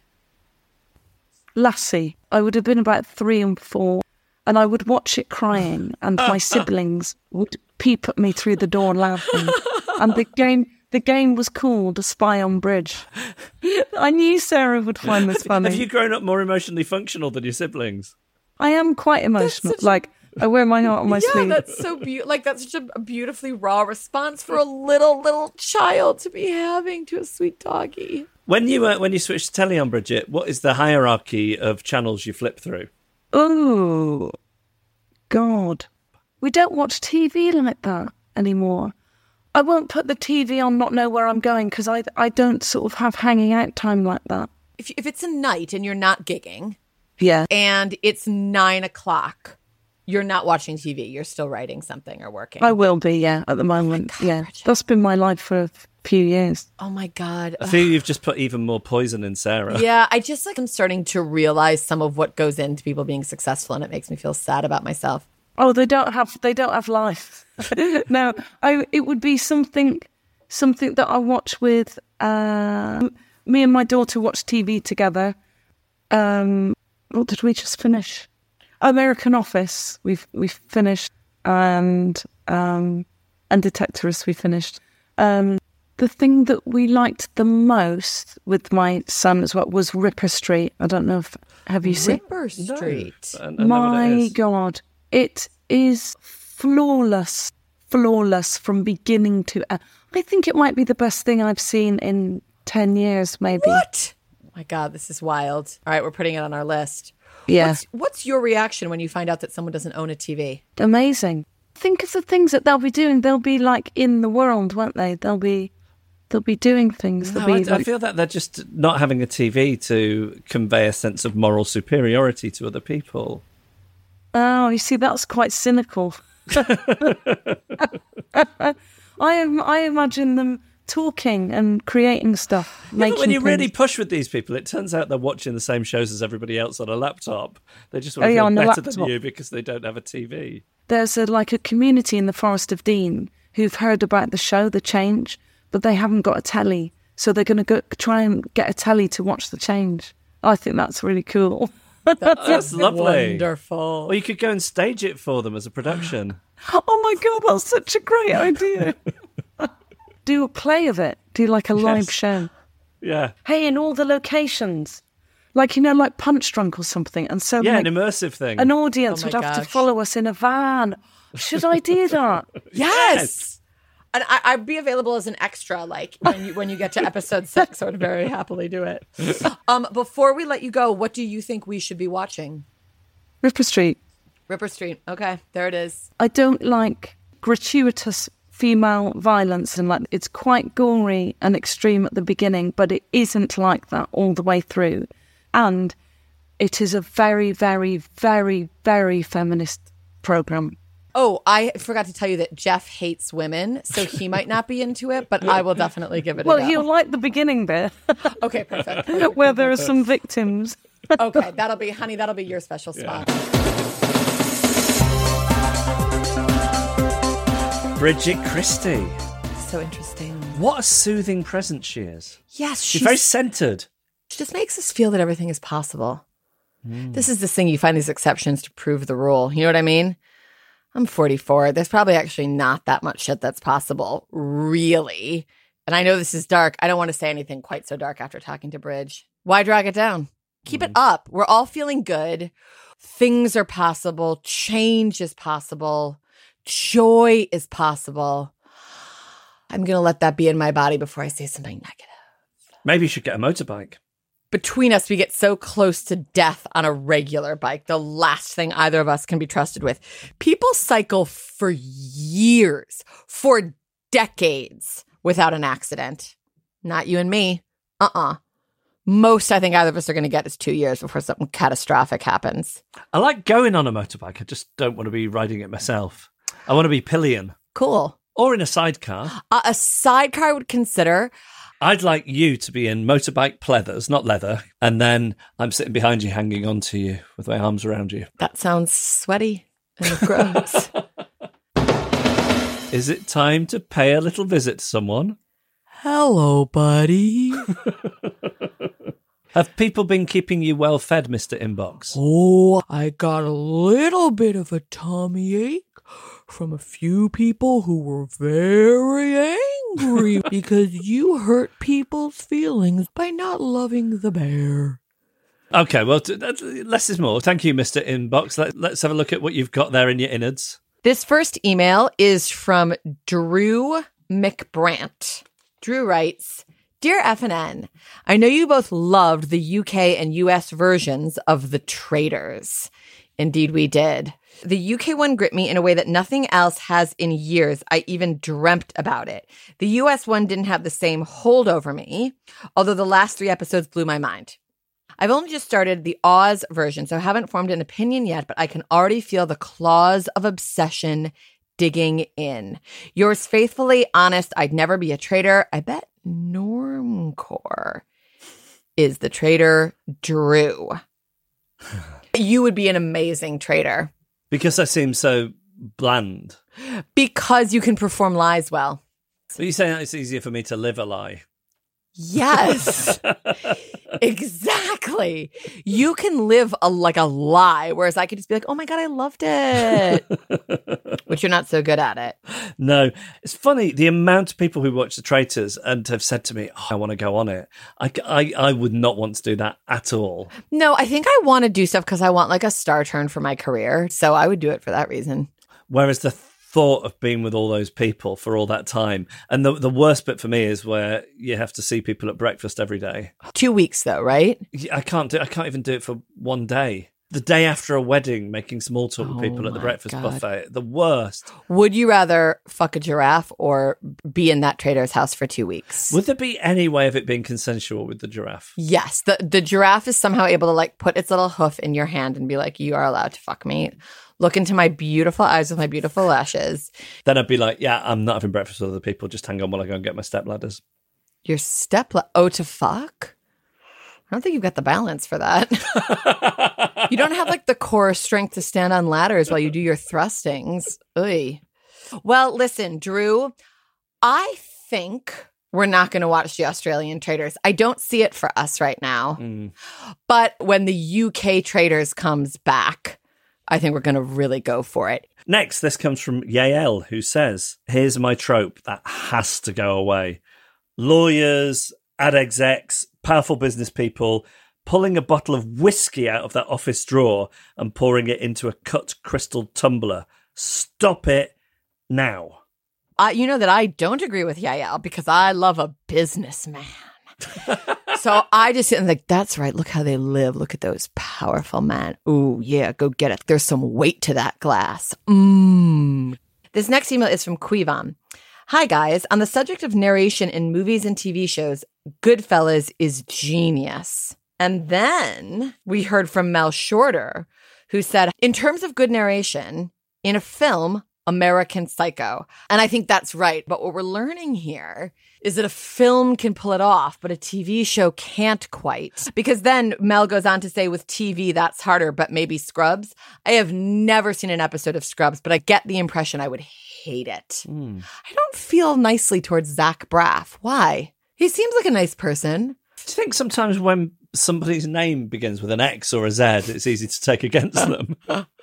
Lassie. I would have been about three and four, and I would watch it crying, and my siblings would peep at me through the door laughing. And the game, the game was called A Spy on Bridge. I knew Sarah would find this funny.
Have you grown up more emotionally functional than your siblings?
I am quite emotional.
Such...
Like, I wear my heart on my
yeah,
sleeve.
Yeah, that's so beautiful. Like, that's such a beautifully raw response for a little, little child to be having to a sweet doggy.
When you uh, when you switch to telly on, Bridget, what is the hierarchy of channels you flip through?
Oh, God. We don't watch T V like that anymore. I won't put the T V on, not know where I'm going, because I, I don't sort of have hanging out time like that.
If if it's a night and you're not gigging,
yeah,
and it's nine o'clock, you're not watching T V. You're still writing something or working.
I will be, yeah, at the moment.
Oh God,
yeah,
Bridget.
That's been my life for a few years.
Oh my God.
I feel you've just put even more poison in Sarah.
Yeah, I just like I'm starting to realize some of what goes into people being successful, and it makes me feel sad about myself.
Oh, they don't have they don't have life. No, I it would be something something that I watch with uh, me and my daughter watch T V together. Um, what did we just finish? American Office. We've we've finished, and um, and Detectorists we finished. Um, the thing that we liked the most with my son as well was Ripper Street. I don't know if have you seen
Ripper Street?
No, I- I know what
my
it is.
God, it is flawless, flawless from beginning to end. I think it might be the best thing I've seen in ten years, maybe.
What? Oh my God, this is wild. All right, we're putting it on our list.
Yeah.
What's, what's your reaction when you find out that someone doesn't own a T V?
Amazing. Think of the things that they'll be doing. They'll be like in the world, won't they? They'll be, they'll be doing things. They'll
No,
be
I, I
like,
feel that they're just not having a T V to convey a sense of moral superiority to other people.
oh, you see, that's quite cynical. I am. I imagine them talking and creating stuff.
Yeah,
making
but when you
things.
really push with these people, it turns out they're watching the same shows as everybody else on a laptop. They just want
Oh,
to
yeah,
feel
on the
better than
laptop.
you because they don't have a T V.
There's a, like a community in the Forest of Dean who've heard about the show, The Change, but they haven't got a telly, so they're going to go try and get a telly to watch The Change. I think that's really cool.
That's lovely.
Wonderful.
Or you could go and stage it for them as a production.
Oh my God, that's such a great idea. Do a play of it. Do like a live
Yes.
show.
Yeah.
Hey, in all the locations. Like, you know, like Punch Drunk or something. And so
Yeah,
like,
an immersive thing.
an audience
Oh my
would have to
gosh.
follow us in a van. Should I do that?
Yes. And I, I'd be available as an extra, like when you when you get to episode six. I would very happily do it. Um, before we let you go, what do you think we should be watching?
Ripper Street.
Ripper Street. Okay, there it is.
I don't like gratuitous female violence, and like it's quite gory and extreme at the beginning, but it isn't like that all the way through. And it is a very, very, very, very feminist program.
Oh, I forgot to tell you that Jeff hates women, so he might not be into it, but I will definitely give it a
Well,
go.
he'll like the beginning bit
Okay, perfect. perfect.
where there are some victims.
Okay, that'll be, honey, that'll be your special spot.
Bridget Christie.
So interesting.
What a soothing presence she is.
Yes,
She's
she's,
very centered.
she just makes us feel that everything is possible. This is this thing, you find these exceptions to prove the rule. You know what I mean? I'm forty-four. There's probably actually not that much shit that's possible, really. And I know this is dark. I don't want to say anything quite so dark after talking to Bridge. Why drag it down? Keep it up. We're all feeling good. Things are possible. Change is possible. Joy is possible. I'm going to let that be in my body before I say something negative.
Maybe you should get a motorbike.
Between us, we get so close to death on a regular bike. The last thing either of us can be trusted with. People cycle for years, for decades, without an accident. Not you and me. Uh-uh. Most I think either of us are going to get is two years before something catastrophic happens.
I like going on a motorbike. I just don't want to be riding it myself. I want to be pillion.
Cool.
Or in a sidecar.
Uh, a sidecar I would consider.
I'd like you to be in motorbike pleathers, not leather, and then I'm sitting behind you, hanging on to you with my arms around you.
That sounds sweaty and gross.
Is it time to pay a little visit to someone?
Hello, buddy.
Have people been keeping you well fed, Mister Inbox?
Oh, I got a little bit of a tummy ache from a few people who were very angry because you hurt people's feelings by not loving the bear.
Okay, well, t- that- less is more. Thank you, Mister Inbox. Let, let's have a look at what you've got there in your innards.
This first email is from Drew McBrant. Drew writes, Dear F N N, I know you both loved the U K and U S versions of The Traitors. Indeed, we did. The U K one gripped me in a way that nothing else has in years. I even dreamt about it. The U S one didn't have the same hold over me, although the last three episodes blew my mind. I've only just started the Oz version, so I haven't formed an opinion yet, but I can already feel the claws of obsession digging in. Yours faithfully, honest, I'd never be a traitor. I bet Normcore is the traitor, Drew. You would be an amazing traitor.
Because I seem so bland.
Because you can perform lies well.
Are you saying that it's easier for me to live a lie?
Yes, exactly. You can live a, like a lie, whereas I could just be like, oh my God, I loved it. Which you're not so good at it.
No. It's funny, the amount of people who watch The Traitors and have said to me, oh, I want to go on it. I, I, I would not want to do that at all.
No, I think I want to do stuff because I want like a star turn for my career. So I would do it for that reason.
Whereas the thought of being with all those people for all that time, and the the worst bit for me is where you have to see people at breakfast every day.
Two weeks though, right?
I can't do I can't even do it for one day. the day after a wedding, making small talk with
Oh
people at the
my
breakfast
God.
buffet. The worst.
Would you rather fuck a giraffe or be in that trader's house for two weeks?
Would there be any way of it being consensual with the giraffe?
Yes. The, the giraffe is somehow able to like put its little hoof in your hand and be like, you are allowed to fuck me. Look into my beautiful eyes with my beautiful lashes.
Then I'd be like, yeah, I'm not having breakfast with other people. Just hang on while I go and get my step ladders.
Your step... La- oh, to fuck? I don't think you've got the balance for that. You don't have like the core strength to stand on ladders while you do your thrustings. Oy. Well, listen, Drew, I think we're not going to watch the Australian Traders. I don't see it for us right now.
Mm.
But when the U K Traders comes back, I think we're going to really go for it.
Next, this comes from Yael, who says, here's my trope that has to go away. Lawyers, ad execs, powerful business people pulling a bottle of whiskey out of their office drawer and pouring it into a cut crystal tumbler. Stop it now.
I, you know that I don't agree with Yael because I love a businessman. So I just sit and like, that's right. Look how they live. Look at those powerful men. Ooh, yeah, go get it. There's some weight to that glass. Mmm. This next email is from Quivan. Hi, guys. On the subject of narration in movies and T V shows, Goodfellas is genius. And then we heard from Mel Shorter, who said, in terms of good narration, in a film, American Psycho. And I think that's right. But what we're learning here is that a film can pull it off, but a T V show can't quite. Because then Mel goes on to say with T V, that's harder, but maybe Scrubs. I have never seen an episode of Scrubs, but I get the impression I would hate it.
Mm.
I don't feel nicely towards Zach Braff. Why? He seems like a nice person.
Do you think sometimes when somebody's name begins with an X or a Z, it's easy to take against them?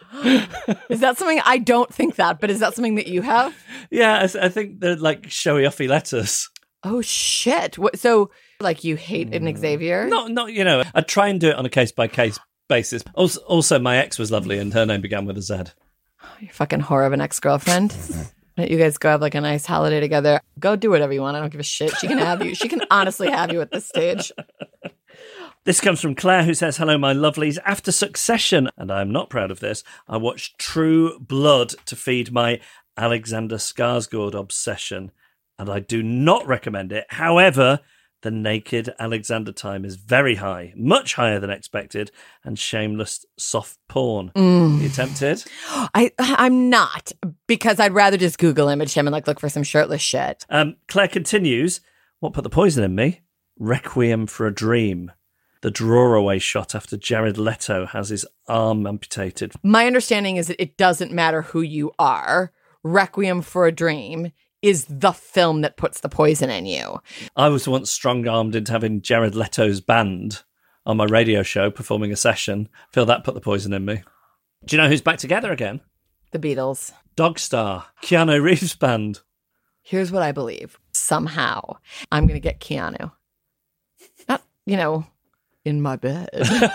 Is that something? I don't think that, but is that something that you have?
Yeah, I, th- I think they're like showy-offy letters.
Oh, shit. What, so, like, you hate an Xavier?
Not, not you know, I'd try and do it on a case-by-case basis. Also, also, my ex was lovely and her name began with a Z.
Oh, you fucking whore of an ex-girlfriend. Let you guys go have like a nice holiday together. Go do whatever you want. I don't give a shit. She can have you. She can honestly have you at this stage.
This comes from Claire, who says, hello, my lovelies. After Succession, and I'm not proud of this, I watched True Blood to feed my Alexander Skarsgård obsession, and I do not recommend it. However, the naked Alexander time is very high, much higher than expected, and shameless soft porn.
Mm.
You tempted?
I, I'm not, because I'd rather just Google image him and like look for some shirtless shit.
Um, Claire continues, what put the poison in me? Requiem for a Dream. The draw-away shot after Jared Leto has his arm amputated.
My understanding is that it doesn't matter who you are. Requiem for a Dream is the film that puts the poison in you.
I was once strong-armed into having Jared Leto's band on my radio show performing a session. I feel that put the poison in me. Do you know who's back together again?
The Beatles.
Dogstar, Keanu Reeves' band.
Here's what I believe. Somehow, I'm going to get Keanu. Not, you know, in my bed.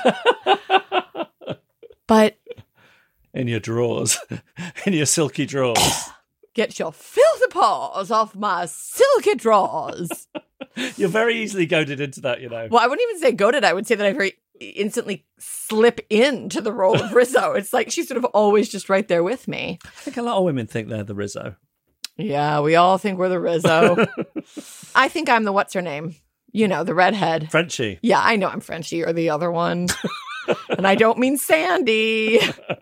But...
in your drawers. In your silky drawers.
Get your filthy paws off my silky drawers.
You're very easily goaded into that, you know.
Well, I wouldn't even say goaded. I would say that I very instantly slip into the role of Rizzo. It's like she's sort of always just right there with me.
I think a lot of women think they're the Rizzo.
Yeah, we all think we're the Rizzo. I think I'm the what's her name? You know, the redhead.
Frenchie.
Yeah, I know I'm Frenchie or the other one. And I don't mean Sandy.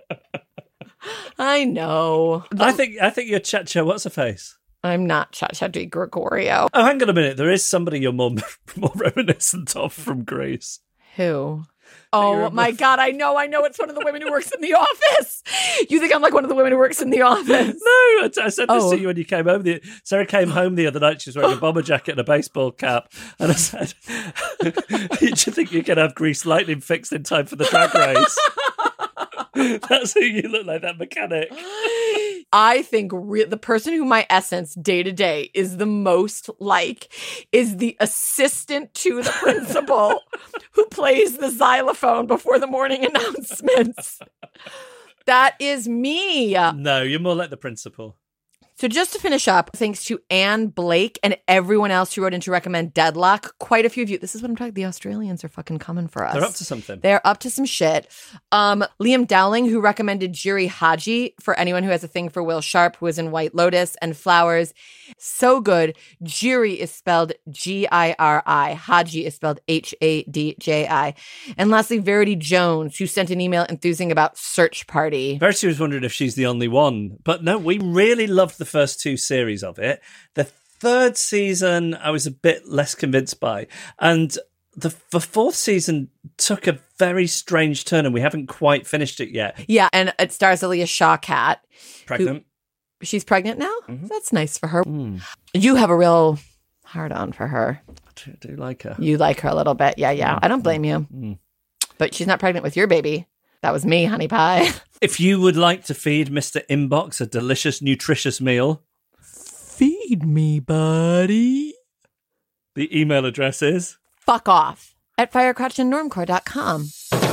I know.
I think I think you're Chacha. What's her face?
I'm not Chacha Di Gregorio.
Oh, hang on a minute. There is somebody you're more more reminiscent of from Greece.
Who? Oh my God, I know, I know. It's one of the women who works in the office. You think I'm like one of the women who works in the office?
No, I, I said this
Oh.
to you when you came home. The, Sarah came home the other night. She was wearing a bomber jacket and a baseball cap. And I said, do you think you can have Grease Lightning fixed in time for the drag race? That's who you look like, that mechanic.
I think re- the person who my essence day to day is the most like is the assistant to the principal who plays the xylophone before the morning announcements. That is me.
No, you're more like the principal.
So just to finish up, thanks to Anne Blake and everyone else who wrote in to recommend Deadlock, quite a few of you. This is what I'm talking. The Australians are fucking coming for us.
They're up to something.
They're up to some shit. Um, Liam Dowling, who recommended Jiri Haji for anyone who has a thing for Will Sharp, who is in White Lotus and Flowers. So good. Jiri is spelled G I R I. Haji is spelled H A D J I. And lastly, Verity Jones, who sent an email enthusing about Search Party.
Verity was wondering if she's the only one. But no, we really loved the first two series of it. The third season, I was a bit less convinced by. And the, the fourth season took a very strange turn, and we haven't quite finished it yet.
Yeah, and it stars Aaliyah Shawkat.
Pregnant.
Who, she's pregnant now?
Mm-hmm.
That's nice for her.
Mm.
You have a real hard-on for her.
I do, do like her.
You like her a little bit. Yeah, yeah. I don't blame you.
Mm.
But she's not pregnant with your baby. That was me, honey pie.
If you would like to feed Mister Inbox a delicious, nutritious meal,
feed me, buddy.
The email address is
fuck off at firecrotch and normcore dot com.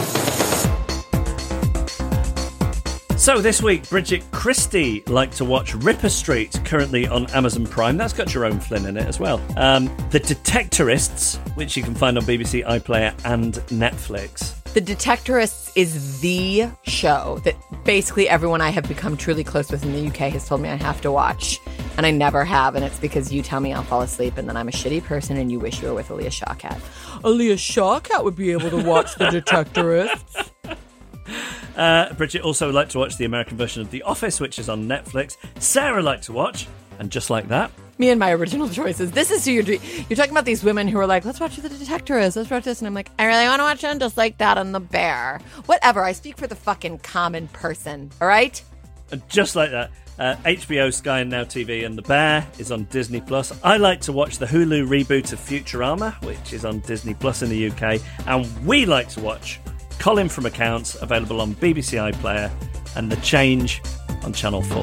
So this week, Bridget Christie liked to watch Ripper Street, currently on Amazon Prime. That's got Jerome Flynn in it as well. Um, The Detectorists, which you can find on B B C iPlayer and Netflix.
The Detectorists is the show that basically everyone I have become truly close with in the U K has told me I have to watch. And I never have, and it's because you tell me I'll fall asleep, and then I'm a shitty person, and you wish you were with Aaliyah Shawkat. Aaliyah Shawkat would be able to watch The Detectorists.
Uh, Bridget also liked to watch the American version of The Office, which is on Netflix. Sarah liked to watch, and just like that,
me and my original choices. This is who you're doing. You're talking about these women who are like, let's watch The Detectorists, let's watch this. And I'm like, I really want to watch them just like that on The Bear. Whatever, I speak for the fucking common person, all right?
And just like that, uh, H B O, Sky and Now T V and The Bear is on Disney Plus. I like to watch the Hulu reboot of Futurama, which is on Disney Plus in the U K. And we like to watch Colin from Accounts, available on B B C iPlayer, and The Change on Channel four.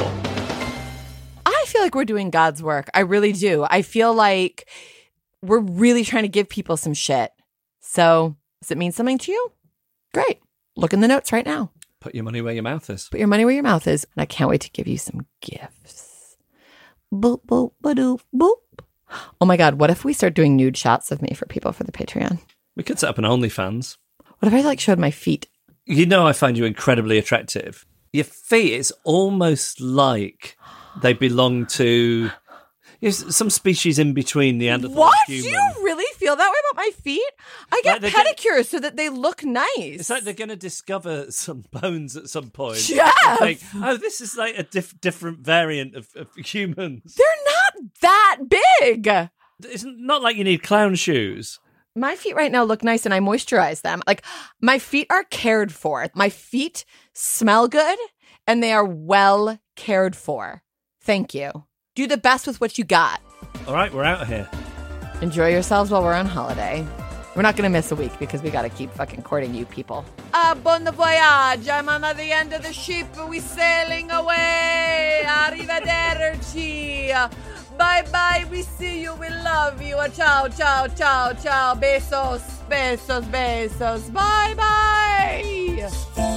I feel like we're doing God's work. I really do. I feel like we're really trying to give people some shit. So, does it mean something to you? Great. Look in the notes right now.
Put your money where your mouth is.
Put your money where your mouth is. And I can't wait to give you some gifts. Boop, boop, ba-doop, boop. Oh my God, what if we start doing nude shots of me for people for the Patreon?
We could set up an OnlyFans.
What if I like showed my feet?
You know I find you incredibly attractive. Your feet, it's almost like they belong to you know, some species in between the Neanderthal
what?
and human.
You really feel that way about my feet? I get
like
pedicures
gonna,
so that they look nice.
It's like they're going to discover some bones at some point.
Jeff!
Think, oh, this is like a diff- different variant of, of humans.
They're not that big.
It's not like you need clown shoes.
My feet right now look nice and I moisturize them. Like, my feet are cared for. My feet smell good and they are well cared for. Thank you. Do the best with what you got.
All right, we're out of here.
Enjoy yourselves while we're on holiday. We're not going to miss a week because we got to keep fucking courting you people. Ah, bon voyage. I'm on the end of the ship. We're sailing away. Arrivederci. Bye-bye. We see you. We love you. Ciao, ciao, ciao, ciao. Besos, besos, besos. Bye-bye.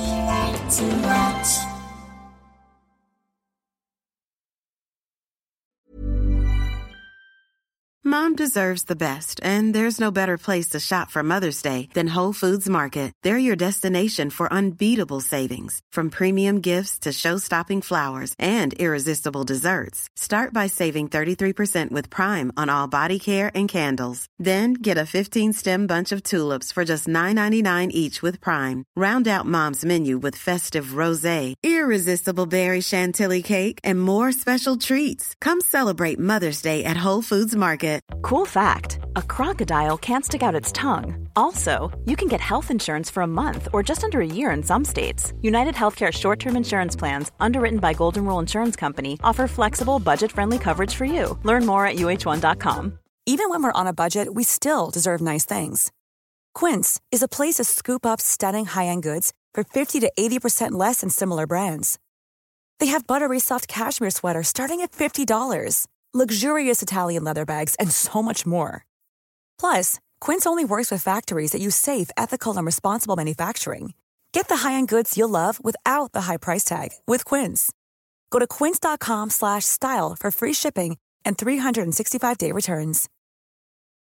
Mom deserves the best, and there's no better place to shop for Mother's Day than Whole Foods Market. They're your destination for unbeatable savings, from premium gifts to show-stopping flowers and irresistible desserts. Start by saving thirty-three percent with Prime on all body care and candles. Then get a fifteen-stem bunch of tulips for just nine ninety-nine each with Prime. Round out Mom's menu with festive rosé, irresistible berry chantilly cake, and more special treats. Come celebrate Mother's Day at Whole Foods Market.
Cool fact, a crocodile can't stick out its tongue. Also, you can get health insurance for a month or just under a year in some states. United Healthcare short-term insurance plans, underwritten by Golden Rule Insurance Company, offer flexible, budget-friendly coverage for you. Learn more at U H one dot com.
Even when we're on a budget, we still deserve nice things. Quince is a place to scoop up stunning high-end goods for fifty to eighty percent less than similar brands. They have buttery soft cashmere sweaters starting at fifty dollars. Luxurious Italian leather bags, and so much more. Plus, Quince only works with factories that use safe, ethical, and responsible manufacturing. Get the high-end goods you'll love without the high price tag with Quince. Go to quince.com slash style for free shipping and three sixty-five day returns.